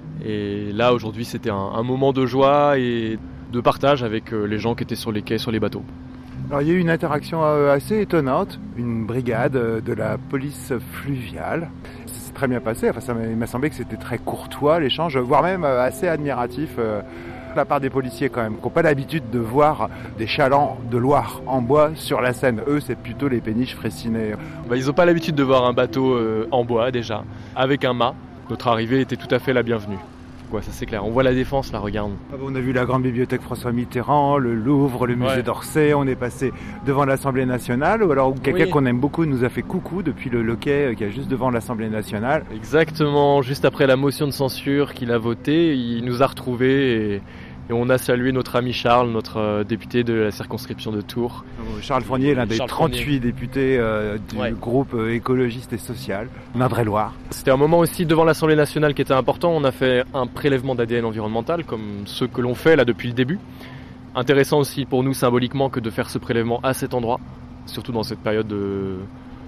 Et là, aujourd'hui, c'était un moment de joie et de partage avec les gens qui étaient sur les quais, sur les bateaux. Alors, il y a eu une interaction assez étonnante, une brigade de la police fluviale. C'est très bien passé, il m'a semblé que c'était très courtois l'échange, voire même assez admiratif. De la part des policiers quand même, qui n'ont pas l'habitude de voir des chalands de Loire en bois sur la Seine. Eux, c'est plutôt les péniches Fraissinet. Ils n'ont pas l'habitude de voir un bateau en bois déjà, avec un mât. Notre arrivée était tout à fait la bienvenue. Ça c'est clair. On voit la Défense, là, regarde. On a vu la grande bibliothèque François Mitterrand, le Louvre, le musée d'Orsay. On est passé devant l'Assemblée nationale. Ou alors quelqu'un qu'on aime beaucoup nous a fait coucou depuis le quai qui est juste devant l'Assemblée nationale. Exactement. Juste après la motion de censure qu'il a votée, il nous a retrouvés et on a salué notre ami Charles, notre député de la circonscription de Tours. Charles Fournier, l'un des 38 députés du groupe écologiste et social, Indre-et-Loire. C'était un moment aussi devant l'Assemblée nationale qui était important. On a fait un prélèvement d'ADN environnemental, comme ceux que l'on fait là depuis le début. Intéressant aussi pour nous symboliquement que de faire ce prélèvement à cet endroit, surtout dans cette période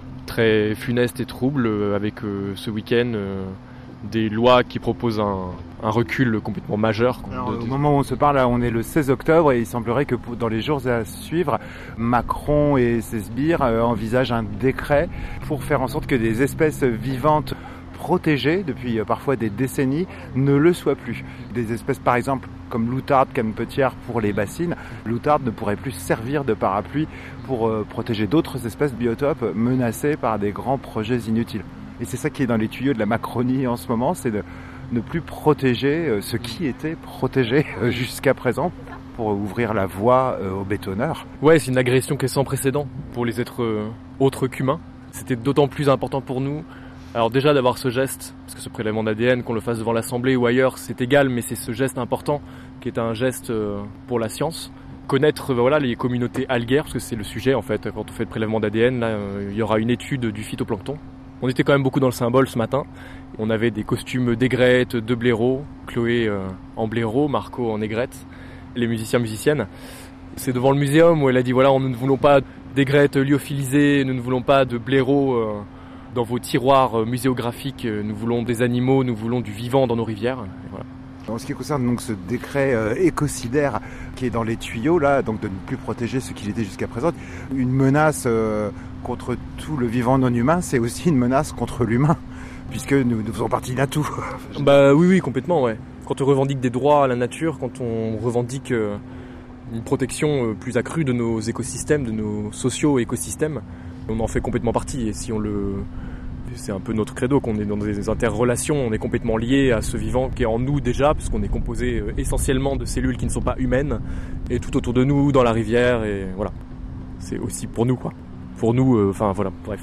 très funeste et trouble, avec ce week-end des lois qui proposent un recul complètement majeur. Alors, au moment où on se parle, là, on est le 16 octobre et il semblerait que dans les jours à suivre, Macron et ses sbires envisagent un décret pour faire en sorte que des espèces vivantes protégées depuis parfois des décennies ne le soient plus. Des espèces par exemple comme l'outarde canepetière pour les bassines, l'outarde ne pourrait plus servir de parapluie pour protéger d'autres espèces biotopes menacées par des grands projets inutiles. Et c'est ça qui est dans les tuyaux de la Macronie en ce moment, c'est de ne plus protéger ce qui était protégé jusqu'à présent pour ouvrir la voie aux bétonneurs. Ouais, c'est une agression qui est sans précédent pour les êtres autres qu'humains. C'était d'autant plus important pour nous. Alors déjà d'avoir ce geste, parce que ce prélèvement d'ADN, qu'on le fasse devant l'Assemblée ou ailleurs, c'est égal, mais c'est ce geste important qui est un geste pour la science. Connaître les communautés algaires, parce que c'est le sujet en fait, quand on fait le prélèvement d'ADN, là, il y aura une étude du phytoplancton. On était quand même beaucoup dans le symbole ce matin. On avait des costumes d'aigrettes, de blaireaux, Chloé en blaireau, Marco en aigrette, les musiciennes. C'est devant le muséum où elle a dit voilà, nous ne voulons pas d'aigrettes lyophilisées, nous ne voulons pas de blaireaux dans vos tiroirs muséographiques, nous voulons des animaux, nous voulons du vivant dans nos rivières. Et voilà. En ce qui concerne donc ce décret écocidaire qui est dans les tuyaux là, donc de ne plus protéger ce qu'il était jusqu'à présent, une menace contre tout le vivant non humain, c'est aussi une menace contre l'humain, puisque nous faisons partie d'un tout. Bah oui, complètement, ouais. Quand on revendique des droits à la nature, quand on revendique une protection plus accrue de nos écosystèmes, de nos socio-écosystèmes, on en fait complètement partie. Et si on c'est un peu notre credo, qu'on est dans des interrelations, on est complètement lié à ce vivant qui est en nous déjà, puisqu'on est composé essentiellement de cellules qui ne sont pas humaines, et tout autour de nous, dans la rivière, et voilà. C'est aussi pour nous, quoi. Pour nous, bref.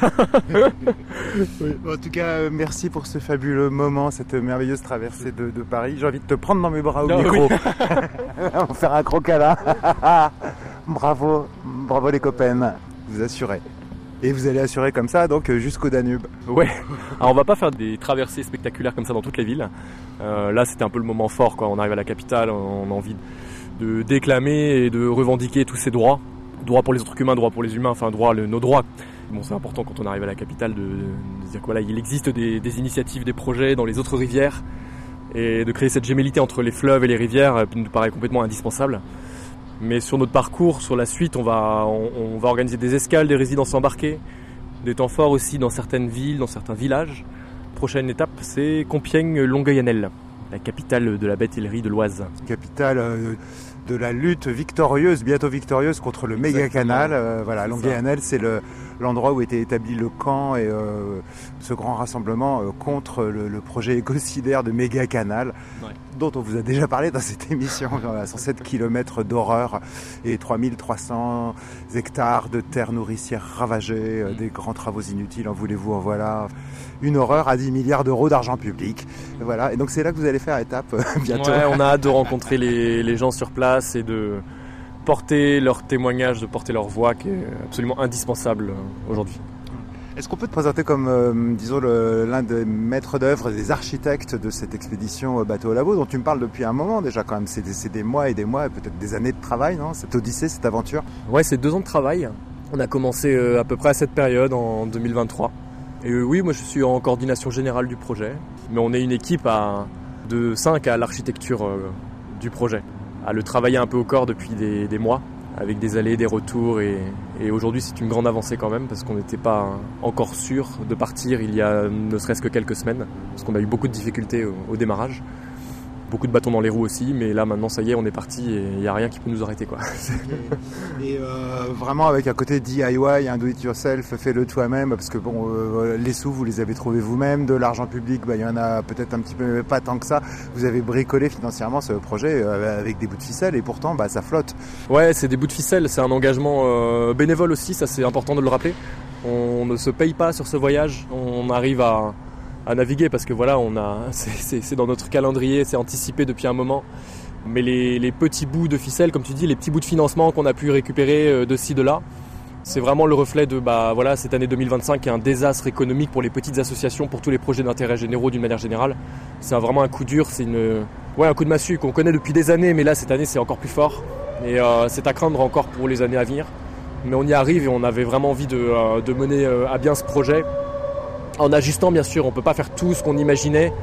Oui. En tout cas, merci pour ce fabuleux moment, cette merveilleuse traversée de Paris. J'ai envie de te prendre dans mes bras au micro. Oui. On va faire un gros câlin. Bravo les copains, vous assurez. Et vous allez assurer comme ça donc jusqu'au Danube. Ouais, alors on va pas faire des traversées spectaculaires comme ça dans toutes les villes. Là c'était un peu le moment fort, quoi. On arrive à la capitale, on a envie de déclamer et de revendiquer tous ces droits. Droits pour les autres humains, droits pour les humains, enfin nos droits. Bon, c'est important quand on arrive à la capitale de dire que voilà, il existe des initiatives, des projets dans les autres rivières, et de créer cette gémellité entre les fleuves et les rivières nous paraît complètement indispensable. Mais sur notre parcours, sur la suite, on va organiser des escales, des résidences embarquées, des temps forts aussi dans certaines villes, dans certains villages. Prochaine étape, c'est Compiègne-Longueuil-Annel, la capitale de la batellerie de l'Oise. Capitale de la lutte bientôt victorieuse contre le méga-canal. Longueuil-Annel, c'est l'endroit où était établi le camp et ce grand rassemblement contre le projet écocidaire de méga-canal, dont on vous a déjà parlé dans cette émission, 107 km d'horreur et 3300 hectares de terres nourricières ravagées, des grands travaux inutiles, en voulez-vous, en voilà. Une horreur à 10 milliards d'euros d'argent public. Voilà. Et donc c'est là que vous allez faire étape bientôt. Ouais, on a hâte de rencontrer les gens sur place et de porter leur témoignage, de porter leur voix qui est absolument indispensable aujourd'hui. Est-ce qu'on peut te présenter comme, l'un des maîtres d'œuvre, des architectes de cette expédition Bateau au Labo, dont tu me parles depuis un moment déjà quand même. C'est des mois et des mois, peut-être des années de travail, non ? Cette odyssée, cette aventure. Ouais, c'est 2 ans de travail. On a commencé à peu près à cette période, en 2023. Et oui, moi je suis en coordination générale du projet, mais on est une équipe de 5 à l'architecture du projet, à le travailler un peu au corps depuis des mois, avec des allers, des retours, et aujourd'hui c'est une grande avancée quand même, parce qu'on n'était pas encore sûr de partir il y a ne serait-ce que quelques semaines, parce qu'on a eu beaucoup de difficultés au démarrage. Beaucoup de bâtons dans les roues aussi, mais là maintenant ça y est, on est parti et il n'y a rien qui peut nous arrêter, quoi. Et vraiment avec un côté DIY, un do it yourself, fais-le toi-même, parce que les sous vous les avez trouvés vous-même, de l'argent public, il y en a peut-être un petit peu, mais pas tant que ça. Vous avez bricolé financièrement ce projet avec des bouts de ficelle et pourtant ça flotte. Ouais, c'est des bouts de ficelle, c'est un engagement bénévole aussi, ça c'est important de le rappeler. On ne se paye pas sur ce voyage, on arrive à naviguer parce que voilà, c'est dans notre calendrier, c'est anticipé depuis un moment. Mais les petits bouts de ficelle, comme tu dis, les petits bouts de financement qu'on a pu récupérer de ci, de là, c'est vraiment le reflet de cette année 2025 qui est un désastre économique pour les petites associations, pour tous les projets d'intérêt généraux d'une manière générale. C'est vraiment un coup dur, c'est un coup de massue qu'on connaît depuis des années, mais là cette année c'est encore plus fort. Et c'est à craindre encore pour les années à venir. Mais on y arrive et on avait vraiment envie de mener à bien ce projet. En ajustant, bien sûr, on ne peut pas faire tout ce qu'on imaginait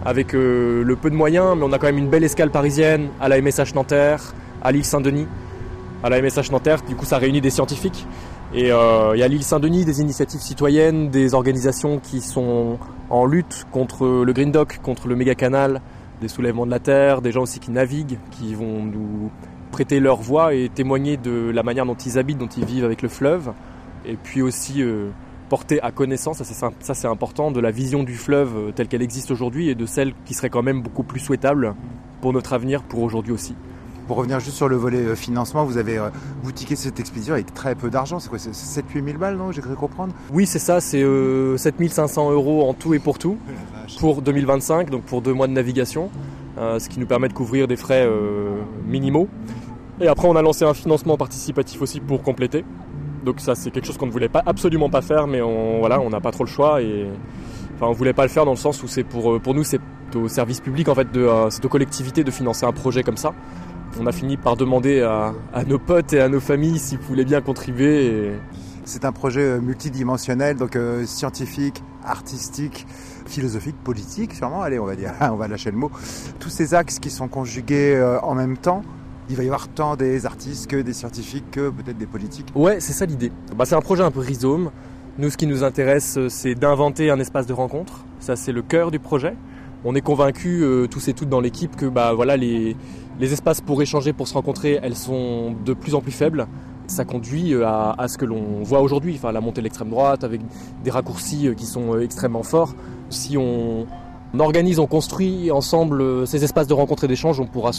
avec le peu de moyens, mais on a quand même une belle escale parisienne à la MSH Nanterre, à l'île Saint-Denis. À la MSH Nanterre, du coup ça réunit des scientifiques. Et il y a l'île Saint-Denis, des initiatives citoyennes, des organisations qui sont en lutte contre le Green Dock, contre le méga canal, des soulèvements de la terre, des gens aussi qui naviguent, qui vont nous prêter leur voix et témoigner de la manière dont ils habitent, dont ils vivent avec le fleuve. Et puis aussi porter à connaissance, ça c'est important, de la vision du fleuve telle qu'elle existe aujourd'hui et de celle qui serait quand même beaucoup plus souhaitable pour notre avenir, pour aujourd'hui aussi. Pour revenir juste sur le volet financement, vous avez boutiqué cette expédition avec très peu d'argent. C'est quoi, c'est 7-8 000 balles, non? J'ai cru comprendre. Oui, c'est ça, c'est 7 500 € en tout et pour tout, pour 2025, donc pour 2 mois de navigation, ce qui nous permet de couvrir des frais minimaux. Et après, on a lancé un financement participatif aussi pour compléter. Donc ça, c'est quelque chose qu'on ne voulait absolument pas faire, mais on n'a pas trop le choix. On ne voulait pas le faire dans le sens où c'est pour nous, c'est au service public, en fait, c'est aux collectivités de financer un projet comme ça. On a fini par demander à nos potes et à nos familles s'ils voulaient bien contribuer. C'est un projet multidimensionnel, donc scientifique, artistique, philosophique, politique sûrement. Allez, on va dire, on va lâcher le mot. Tous ces axes qui sont conjugués en même temps, il va y avoir tant des artistes que des scientifiques que peut-être des politiques. Ouais, c'est ça l'idée. C'est un projet un peu rhizome. Nous, ce qui nous intéresse, c'est d'inventer un espace de rencontre. Ça, c'est le cœur du projet. On est convaincus, tous et toutes dans l'équipe, que les espaces pour échanger, pour se rencontrer, elles sont de plus en plus faibles. Ça conduit à ce que l'on voit aujourd'hui, la montée de l'extrême droite, avec des raccourcis qui sont extrêmement forts. Si on organise, on construit ensemble ces espaces de rencontre et d'échange, on pourra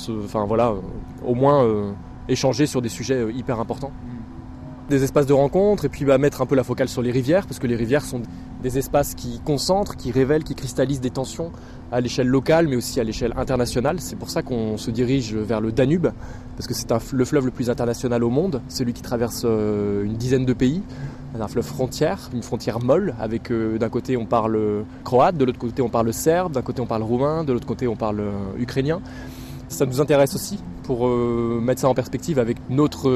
au moins échanger sur des sujets hyper importants. Des espaces de rencontre et puis mettre un peu la focale sur les rivières, parce que les rivières sont des espaces qui concentrent, qui révèlent, qui cristallisent des tensions à l'échelle locale mais aussi à l'échelle internationale. C'est pour ça qu'on se dirige vers le Danube, parce que c'est le fleuve le plus international au monde, celui qui traverse une dizaine de pays. C'est un fleuve frontière, une frontière molle, avec d'un côté on parle croate, de l'autre côté on parle serbe, d'un côté on parle roumain, de l'autre côté on parle ukrainien. Ça nous intéresse aussi pour mettre ça en perspective avec notre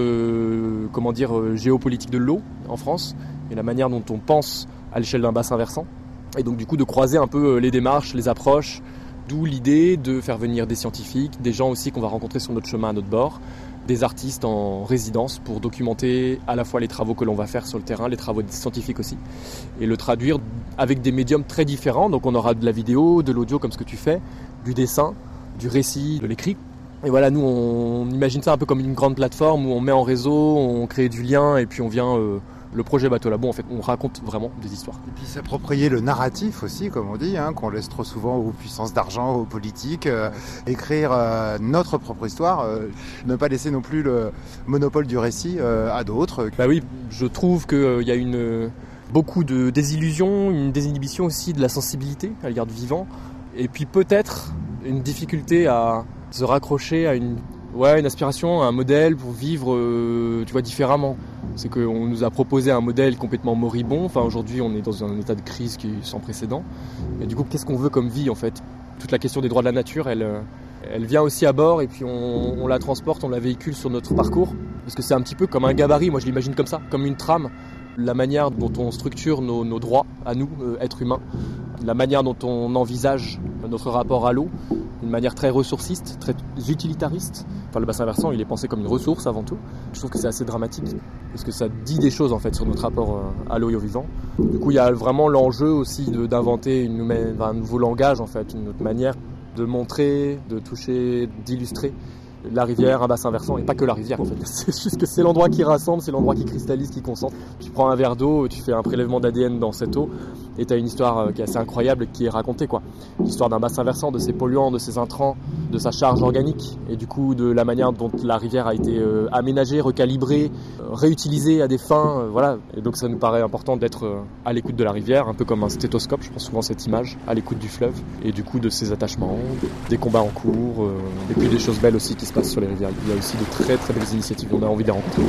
géopolitique de l'eau en France et la manière dont on pense à l'échelle d'un bassin versant. Et donc du coup de croiser un peu les démarches, les approches, d'où l'idée de faire venir des scientifiques, des gens aussi qu'on va rencontrer sur notre chemin à notre bord, des artistes en résidence pour documenter à la fois les travaux que l'on va faire sur le terrain, les travaux des scientifiques aussi, et le traduire avec des médiums très différents. Donc on aura de la vidéo, de l'audio comme ce que tu fais, du dessin, du récit, de l'écrit. Et voilà, nous on imagine ça un peu comme une grande plateforme où on met en réseau, on crée du lien et puis on vient... Le projet Bateau Labo, en fait, on raconte vraiment des histoires. Et puis s'approprier le narratif aussi, comme on dit, qu'on laisse trop souvent aux puissances d'argent, aux politiques, écrire notre propre histoire, ne pas laisser non plus le monopole du récit à d'autres. Oui, je trouve qu'il y a beaucoup de désillusions, une désinhibition aussi de la sensibilité à l'égard du vivant, et puis peut-être une difficulté à se raccrocher à une aspiration, un modèle pour vivre différemment. C'est qu'on nous a proposé un modèle complètement moribond. Aujourd'hui, on est dans un état de crise qui est sans précédent. Et du coup, qu'est-ce qu'on veut comme vie en fait? Toute la question des droits de la nature, elle vient aussi à bord et puis on la transporte, on la véhicule sur notre parcours. Parce que c'est un petit peu comme un gabarit, moi je l'imagine comme ça, comme une trame. La manière dont on structure nos droits à nous, êtres humains, la manière dont on envisage notre rapport à l'eau, d'une manière très ressourciste, très utilitariste. Le bassin versant, il est pensé comme une ressource avant tout. Je trouve que c'est assez dramatique, parce que ça dit des choses en fait sur notre rapport à l'eau et au vivant. Du coup, il y a vraiment l'enjeu aussi d'inventer un nouveau langage en fait, une autre manière de montrer, de toucher, d'illustrer la rivière, un bassin versant, et pas que la rivière en fait. C'est juste que c'est l'endroit qui rassemble, c'est l'endroit qui cristallise, qui concentre. Tu prends un verre d'eau, tu fais un prélèvement d'ADN dans cette eau, et tu as une histoire qui est assez incroyable qui est racontée, quoi. L'histoire d'un bassin versant, de ses polluants, de ses intrants, de sa charge organique, et du coup de la manière dont la rivière a été aménagée, recalibrée, réutilisée à des fins, voilà. Et donc ça nous paraît important d'être à l'écoute de la rivière, un peu comme un stéthoscope, je prends souvent cette image, à l'écoute du fleuve, et du coup de ses attachements, des combats en cours, et puis des choses belles aussi qui se passent sur les rivières. Il y a aussi de très très belles initiatives, on a envie de les rencontrer.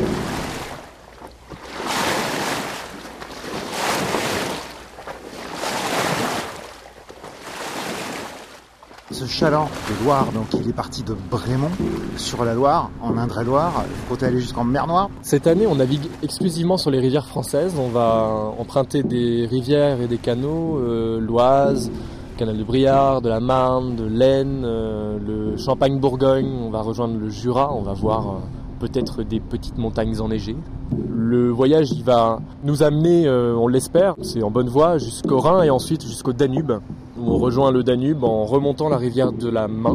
Ce chaland de Loire, donc il est parti de Brémont sur la Loire, en Indre-et-Loire. Il faut aller jusqu'en mer Noire. Cette année, on navigue exclusivement sur les rivières françaises. On va emprunter des rivières et des canaux, l'Oise, canal de Briare, de la Marne, de l'Aisne, le Champagne-Bourgogne, on va rejoindre le Jura, on va voir peut-être des petites montagnes enneigées. Le voyage, il va nous amener, on l'espère, c'est en bonne voie, jusqu'au Rhin et ensuite jusqu'au Danube. On rejoint le Danube en remontant la rivière de la Main.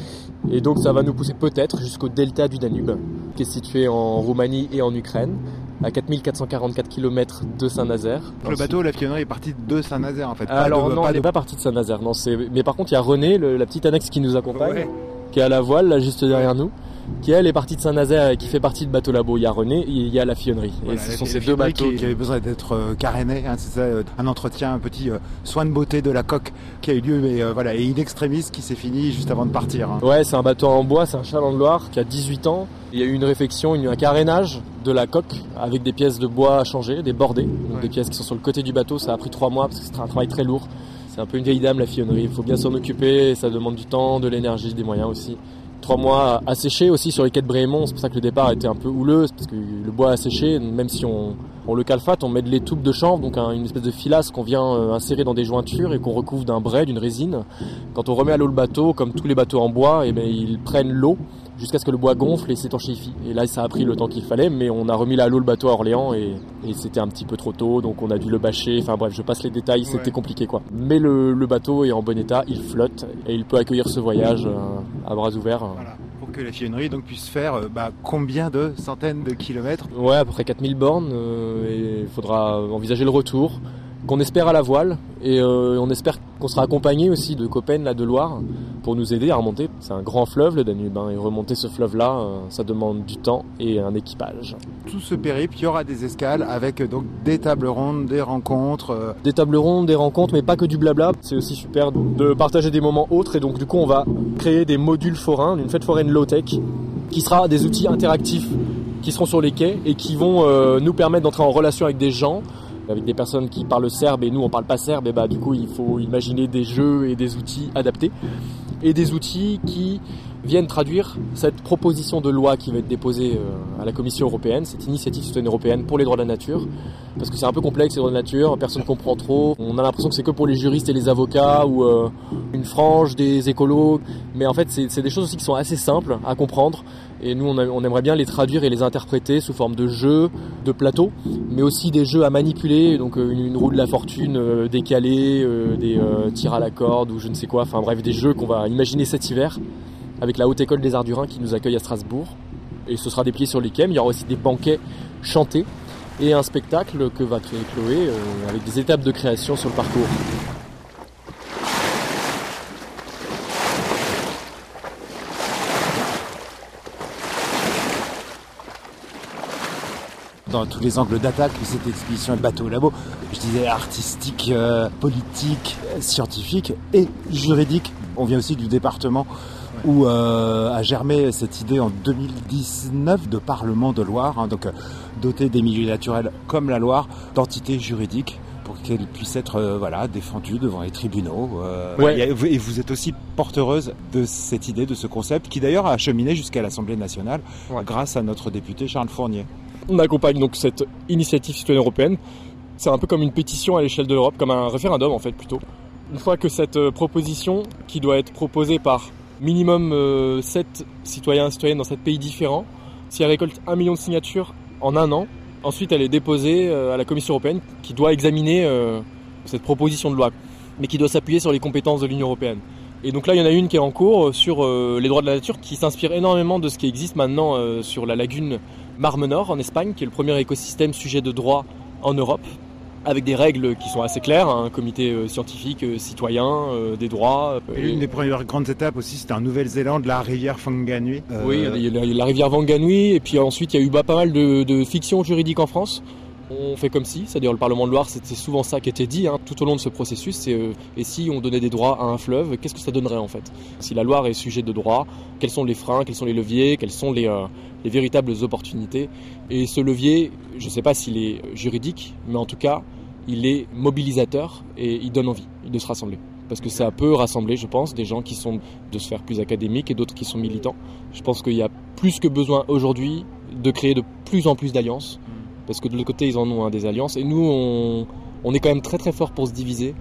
Et donc ça va nous pousser peut-être jusqu'au delta du Danube, qui est situé en Roumanie et en Ukraine, à 4444 km de Saint-Nazaire. Le bateau, la Fionnerie est parti de Saint-Nazaire en fait. Alors non, elle n'est pas partie de Saint-Nazaire. Non, mais par contre, il y a René, la petite annexe qui nous accompagne, qui est à la voile, là juste derrière nous, qui elle est partie de Saint-Nazaire et qui fait partie de Bateau Labo. Il y a René et il y a la Fionnerie. Voilà, et ce sont ces deux bateaux qui avaient besoin d'être carénés. Hein, c'est ça, un entretien, un petit soin de beauté de la coque qui a eu lieu, mais voilà, et in extremis qui s'est fini juste avant de partir. Hein. Ouais, c'est un bateau en bois, c'est un Chaland de Loire qui a 18 ans. Il y a eu une réfection, un carénage de la coque avec des pièces de bois à changer, des bordées, donc des pièces qui sont sur le côté du bateau. Ça a pris 3 mois parce que c'est un travail très lourd. C'est un peu une vieille dame la Fionnerie. Il faut bien s'en occuper, ça demande du temps, de l'énergie, des moyens aussi. 3 mois à sécher aussi sur les quais de Brémont, c'est pour ça que le départ était un peu houleux, parce que le bois a séché, même si on le calfate, on met de l'étoupe de chanvre, donc une espèce de filasse qu'on vient insérer dans des jointures et qu'on recouvre d'un brai, d'une résine. Quand on remet à l'eau le bateau, comme tous les bateaux en bois, ils prennent l'eau jusqu'à ce que le bois gonfle et s'étanchéifie. Et là, ça a pris le temps qu'il fallait, mais on a remis à l'eau le bateau à Orléans et c'était un petit peu trop tôt, donc on a dû le bâcher. Enfin bref, je passe les détails, c'était compliqué quoi. Mais le bateau est en bon état, il flotte et il peut accueillir ce voyage à bras ouverts. Voilà. Pour que la Fionnerie donc puisse faire combien de centaines de kilomètres? Ouais, à peu près 4000 bornes et il faudra envisager le retour, qu'on espère à la voile et on espère qu'on sera accompagné aussi de copains là de Loire pour nous aider à remonter. C'est un grand fleuve le Danube et remonter ce fleuve là ça demande du temps et un équipage. Tout ce périple, il y aura des escales avec donc des tables rondes, des rencontres. Des tables rondes, des rencontres, mais pas que du blabla. C'est aussi super de partager des moments autres et donc du coup on va créer des modules forains, une fête foraine low-tech qui sera des outils interactifs qui seront sur les quais et qui vont nous permettre d'entrer en relation avec des gens, avec des personnes qui parlent serbe et nous on parle pas serbe, et du coup il faut imaginer des jeux et des outils adaptés et des outils qui viennent traduire cette proposition de loi qui va être déposée à la Commission européenne, cette initiative citoyenne européenne pour les droits de la nature, parce que c'est un peu complexe les droits de la nature, personne ne comprend trop, on a l'impression que c'est que pour les juristes et les avocats ou une frange des écolos, mais en fait c'est des choses aussi qui sont assez simples à comprendre et nous on aimerait bien les traduire et les interpréter sous forme de jeux, de plateaux, mais aussi des jeux à manipuler, donc une roue de la fortune décalée, des tirs à la corde ou je ne sais quoi, enfin bref des jeux qu'on va imaginer cet hiver avec la Haute École des Arts du Rhin qui nous accueille à Strasbourg. Et ce sera déplié sur les quais, mais il y aura aussi des banquets chantés et un spectacle que va créer Chloé avec des étapes de création sur le parcours. Dans tous les angles d'attaque de cette expédition Bateau Labo, je disais artistique, politique, scientifique et juridique. On vient aussi du département où a germé cette idée en 2019 de Parlement de Loire, donc doté des milieux naturels comme la Loire d'entités juridiques pour qu'elles puissent être défendues devant les tribunaux. Et vous êtes aussi porte-heureuse de cette idée, de ce concept, qui d'ailleurs a cheminé jusqu'à l'Assemblée nationale grâce à notre député Charles Fournier. On accompagne donc cette initiative citoyenne européenne. C'est un peu comme une pétition à l'échelle de l'Europe, comme un référendum en fait plutôt. Une fois que cette proposition, qui doit être proposée par minimum 7 citoyens et citoyennes dans 7 pays différents, si elle récolte 1 million de signatures en 1 an, ensuite elle est déposée à la Commission européenne qui doit examiner cette proposition de loi, mais qui doit s'appuyer sur les compétences de l'Union européenne. Et donc là, il y en a une qui est en cours sur les droits de la nature, qui s'inspire énormément de ce qui existe maintenant sur la lagune Mar Menor en Espagne, qui est le premier écosystème sujet de droit en Europe, avec des règles qui sont assez claires, un comité scientifique, citoyen, des droits. Et l'une des premières grandes étapes aussi, c'était en Nouvelle-Zélande, la rivière Whanganui. Oui, il y a la rivière Whanganui, et puis ensuite il y a eu pas mal de fiction juridique en France. On fait comme si, c'est-à-dire le Parlement de Loire, c'était souvent ça qui était dit tout au long de ce processus, c'est et si on donnait des droits à un fleuve, qu'est-ce que ça donnerait en fait? Si la Loire est sujet de droit, quels sont les freins, quels sont les leviers, quelles sont les véritables opportunités? Et ce levier, je ne sais pas s'il est juridique, mais en tout cas, il est mobilisateur et il donne envie de se rassembler. Parce que ça peut rassembler, je pense, des gens qui sont de sphères plus académiques et d'autres qui sont militants. Je pense qu'il y a plus que besoin aujourd'hui de créer de plus en plus d'alliances. Parce que de l'autre côté, ils en ont des alliances. Et nous, on est quand même très très fort pour se diviser.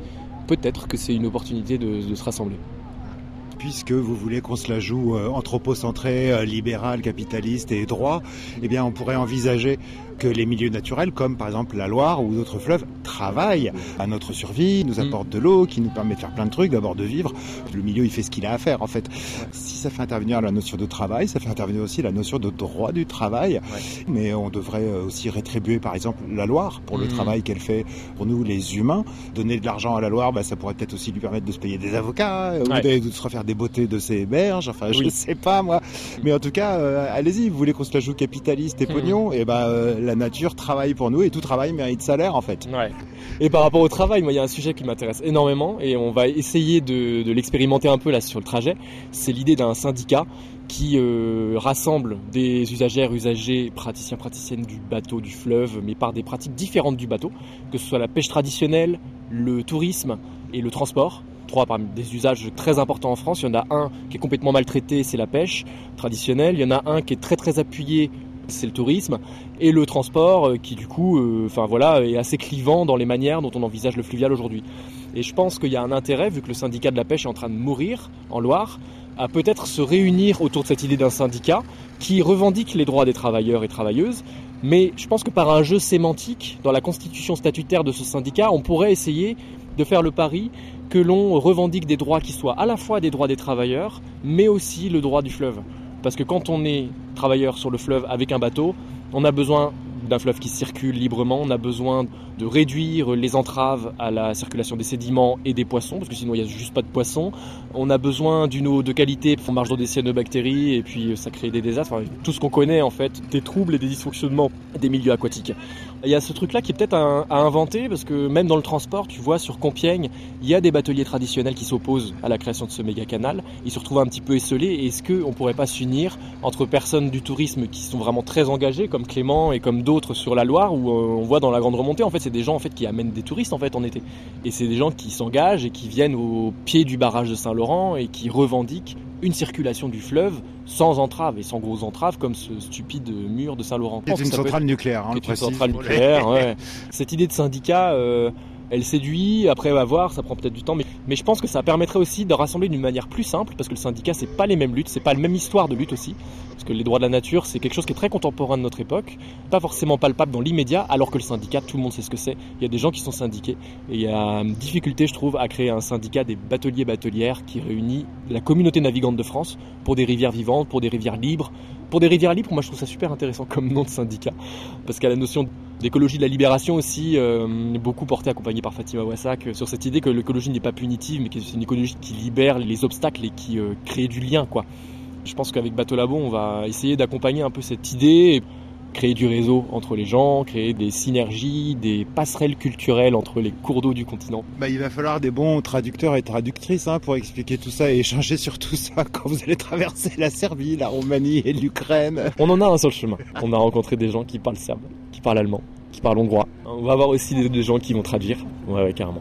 peut-être que c'est une opportunité de se rassembler. Puisque vous voulez qu'on se la joue anthropocentré, libéral, capitaliste et droit, eh bien on pourrait envisager que les milieux naturels, comme par exemple la Loire ou d'autres fleuves, travaillent à notre survie, nous apportent de l'eau, qui nous permet de faire plein de trucs, d'abord de vivre. Le milieu, il fait ce qu'il a à faire, en fait. Si ça fait intervenir la notion de travail, ça fait intervenir aussi la notion de droit du travail. Mais on devrait aussi rétribuer, par exemple, la Loire pour le travail qu'elle fait pour nous, les humains. Donner de l'argent à la Loire, ça pourrait peut-être aussi lui permettre de se payer des avocats, ou de se refaire des beautés de ses berges. Enfin, je sais pas, moi. Mais en tout cas, allez-y, vous voulez qu'on se la joue capitaliste et pognon, et la nature travaille pour nous et tout travail mérite salaire en fait. Et par rapport au travail, moi il y a un sujet qui m'intéresse énormément et on va essayer de l'expérimenter un peu là sur le trajet. C'est l'idée d'un syndicat qui rassemble des usagères, usagers, praticiens, praticiennes du bateau, du fleuve, mais par des pratiques différentes du bateau, que ce soit la pêche traditionnelle, le tourisme et le transport. 3 parmi des usages très importants en France. Il y en a un qui est complètement maltraité, c'est la pêche traditionnelle. Il y en a un qui est très très appuyé, c'est le tourisme, et le transport qui du coup est assez clivant dans les manières dont on envisage le fluvial aujourd'hui. Et je pense qu'il y a un intérêt, vu que le syndicat de la pêche est en train de mourir en Loire, à peut-être se réunir autour de cette idée d'un syndicat qui revendique les droits des travailleurs et travailleuses. Mais je pense que par un jeu sémantique, dans la constitution statutaire de ce syndicat, on pourrait essayer de faire le pari que l'on revendique des droits qui soient à la fois des droits des travailleurs, mais aussi le droit du fleuve. Parce que quand on est travailleur sur le fleuve avec un bateau, on a besoin d'un fleuve qui circule librement, on a besoin de réduire les entraves à la circulation des sédiments et des poissons, parce que sinon il n'y a juste pas de poissons. On a besoin d'une eau de qualité, on marche dans des cyanobactéries et puis ça crée des désastres, tout ce qu'on connaît en fait, des troubles et des dysfonctionnements des milieux aquatiques. Il y a ce truc-là qui est peut-être à inventer, parce que même dans le transport, tu vois, sur Compiègne, il y a des bateliers traditionnels qui s'opposent à la création de ce méga canal. Ils se retrouvent un petit peu esselés. Et est-ce qu'on ne pourrait pas s'unir entre personnes du tourisme qui sont vraiment très engagées, comme Clément et comme d'autres sur la Loire, où on voit dans la Grande Remontée, en fait, c'est des gens en fait, qui amènent des touristes en été. Et c'est des gens qui s'engagent et qui viennent au pied du barrage de Saint-Laurent et qui revendiquent une circulation du fleuve sans entrave et sans grosses entraves comme ce stupide mur de Saint-Laurent. C'est une centrale nucléaire, une centrale nucléaire, ouais. Cette idée de syndicat, elle séduit, après à voir, ça prend peut-être du temps, mais je pense que ça permettrait aussi de rassembler d'une manière plus simple, parce que le syndicat, c'est pas les mêmes luttes, c'est pas la même histoire de lutte aussi, parce que les droits de la nature, c'est quelque chose qui est très contemporain de notre époque, pas forcément palpable dans l'immédiat, alors que le syndicat, tout le monde sait ce que c'est, il y a des gens qui sont syndiqués, et il y a une difficulté, je trouve, à créer un syndicat des bateliers-batelières qui réunit la communauté navigante de France pour des rivières vivantes, pour des rivières libres. Pour des rivières libres, moi je trouve ça super intéressant comme nom de syndicat, parce qu'il y a la notion d'écologie de la libération aussi, beaucoup portée, accompagnée par Fatima Wassak, sur cette idée que l'écologie n'est pas punitive, mais que c'est une écologie qui libère les obstacles et qui crée du lien, quoi. Je pense qu'avec Bateau Labo, on va essayer d'accompagner un peu cette idée, créer du réseau entre les gens, créer des synergies, des passerelles culturelles entre les cours d'eau du continent. Il va falloir des bons traducteurs et traductrices pour expliquer tout ça et échanger sur tout ça quand vous allez traverser la Serbie, la Roumanie et l'Ukraine. On en a un sur le chemin. On a rencontré des gens qui parlent serbe, qui parlent allemand, qui parlent hongrois. On va avoir aussi des gens qui vont traduire. Ouais, carrément.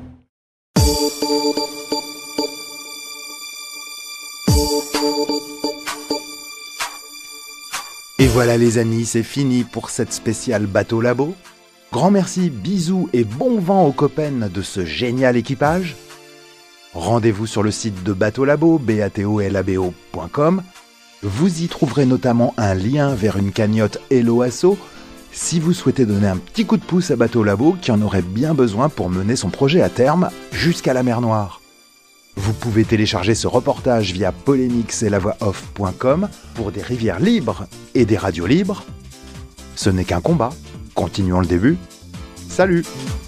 Et voilà les amis, c'est fini pour cette spéciale Bateau Labo. Grand merci, bisous et bon vent aux copains de ce génial équipage. Rendez-vous sur le site de Bateau Labo, batolabo.com. Vous y trouverez notamment un lien vers une cagnotte Hello Asso si vous souhaitez donner un petit coup de pouce à Bateau Labo qui en aurait bien besoin pour mener son projet à terme jusqu'à la mer Noire. Vous pouvez télécharger ce reportage via polémixetlavoixoff.com pour des rivières libres et des radios libres. Ce n'est qu'un combat. Continuons le début. Salut!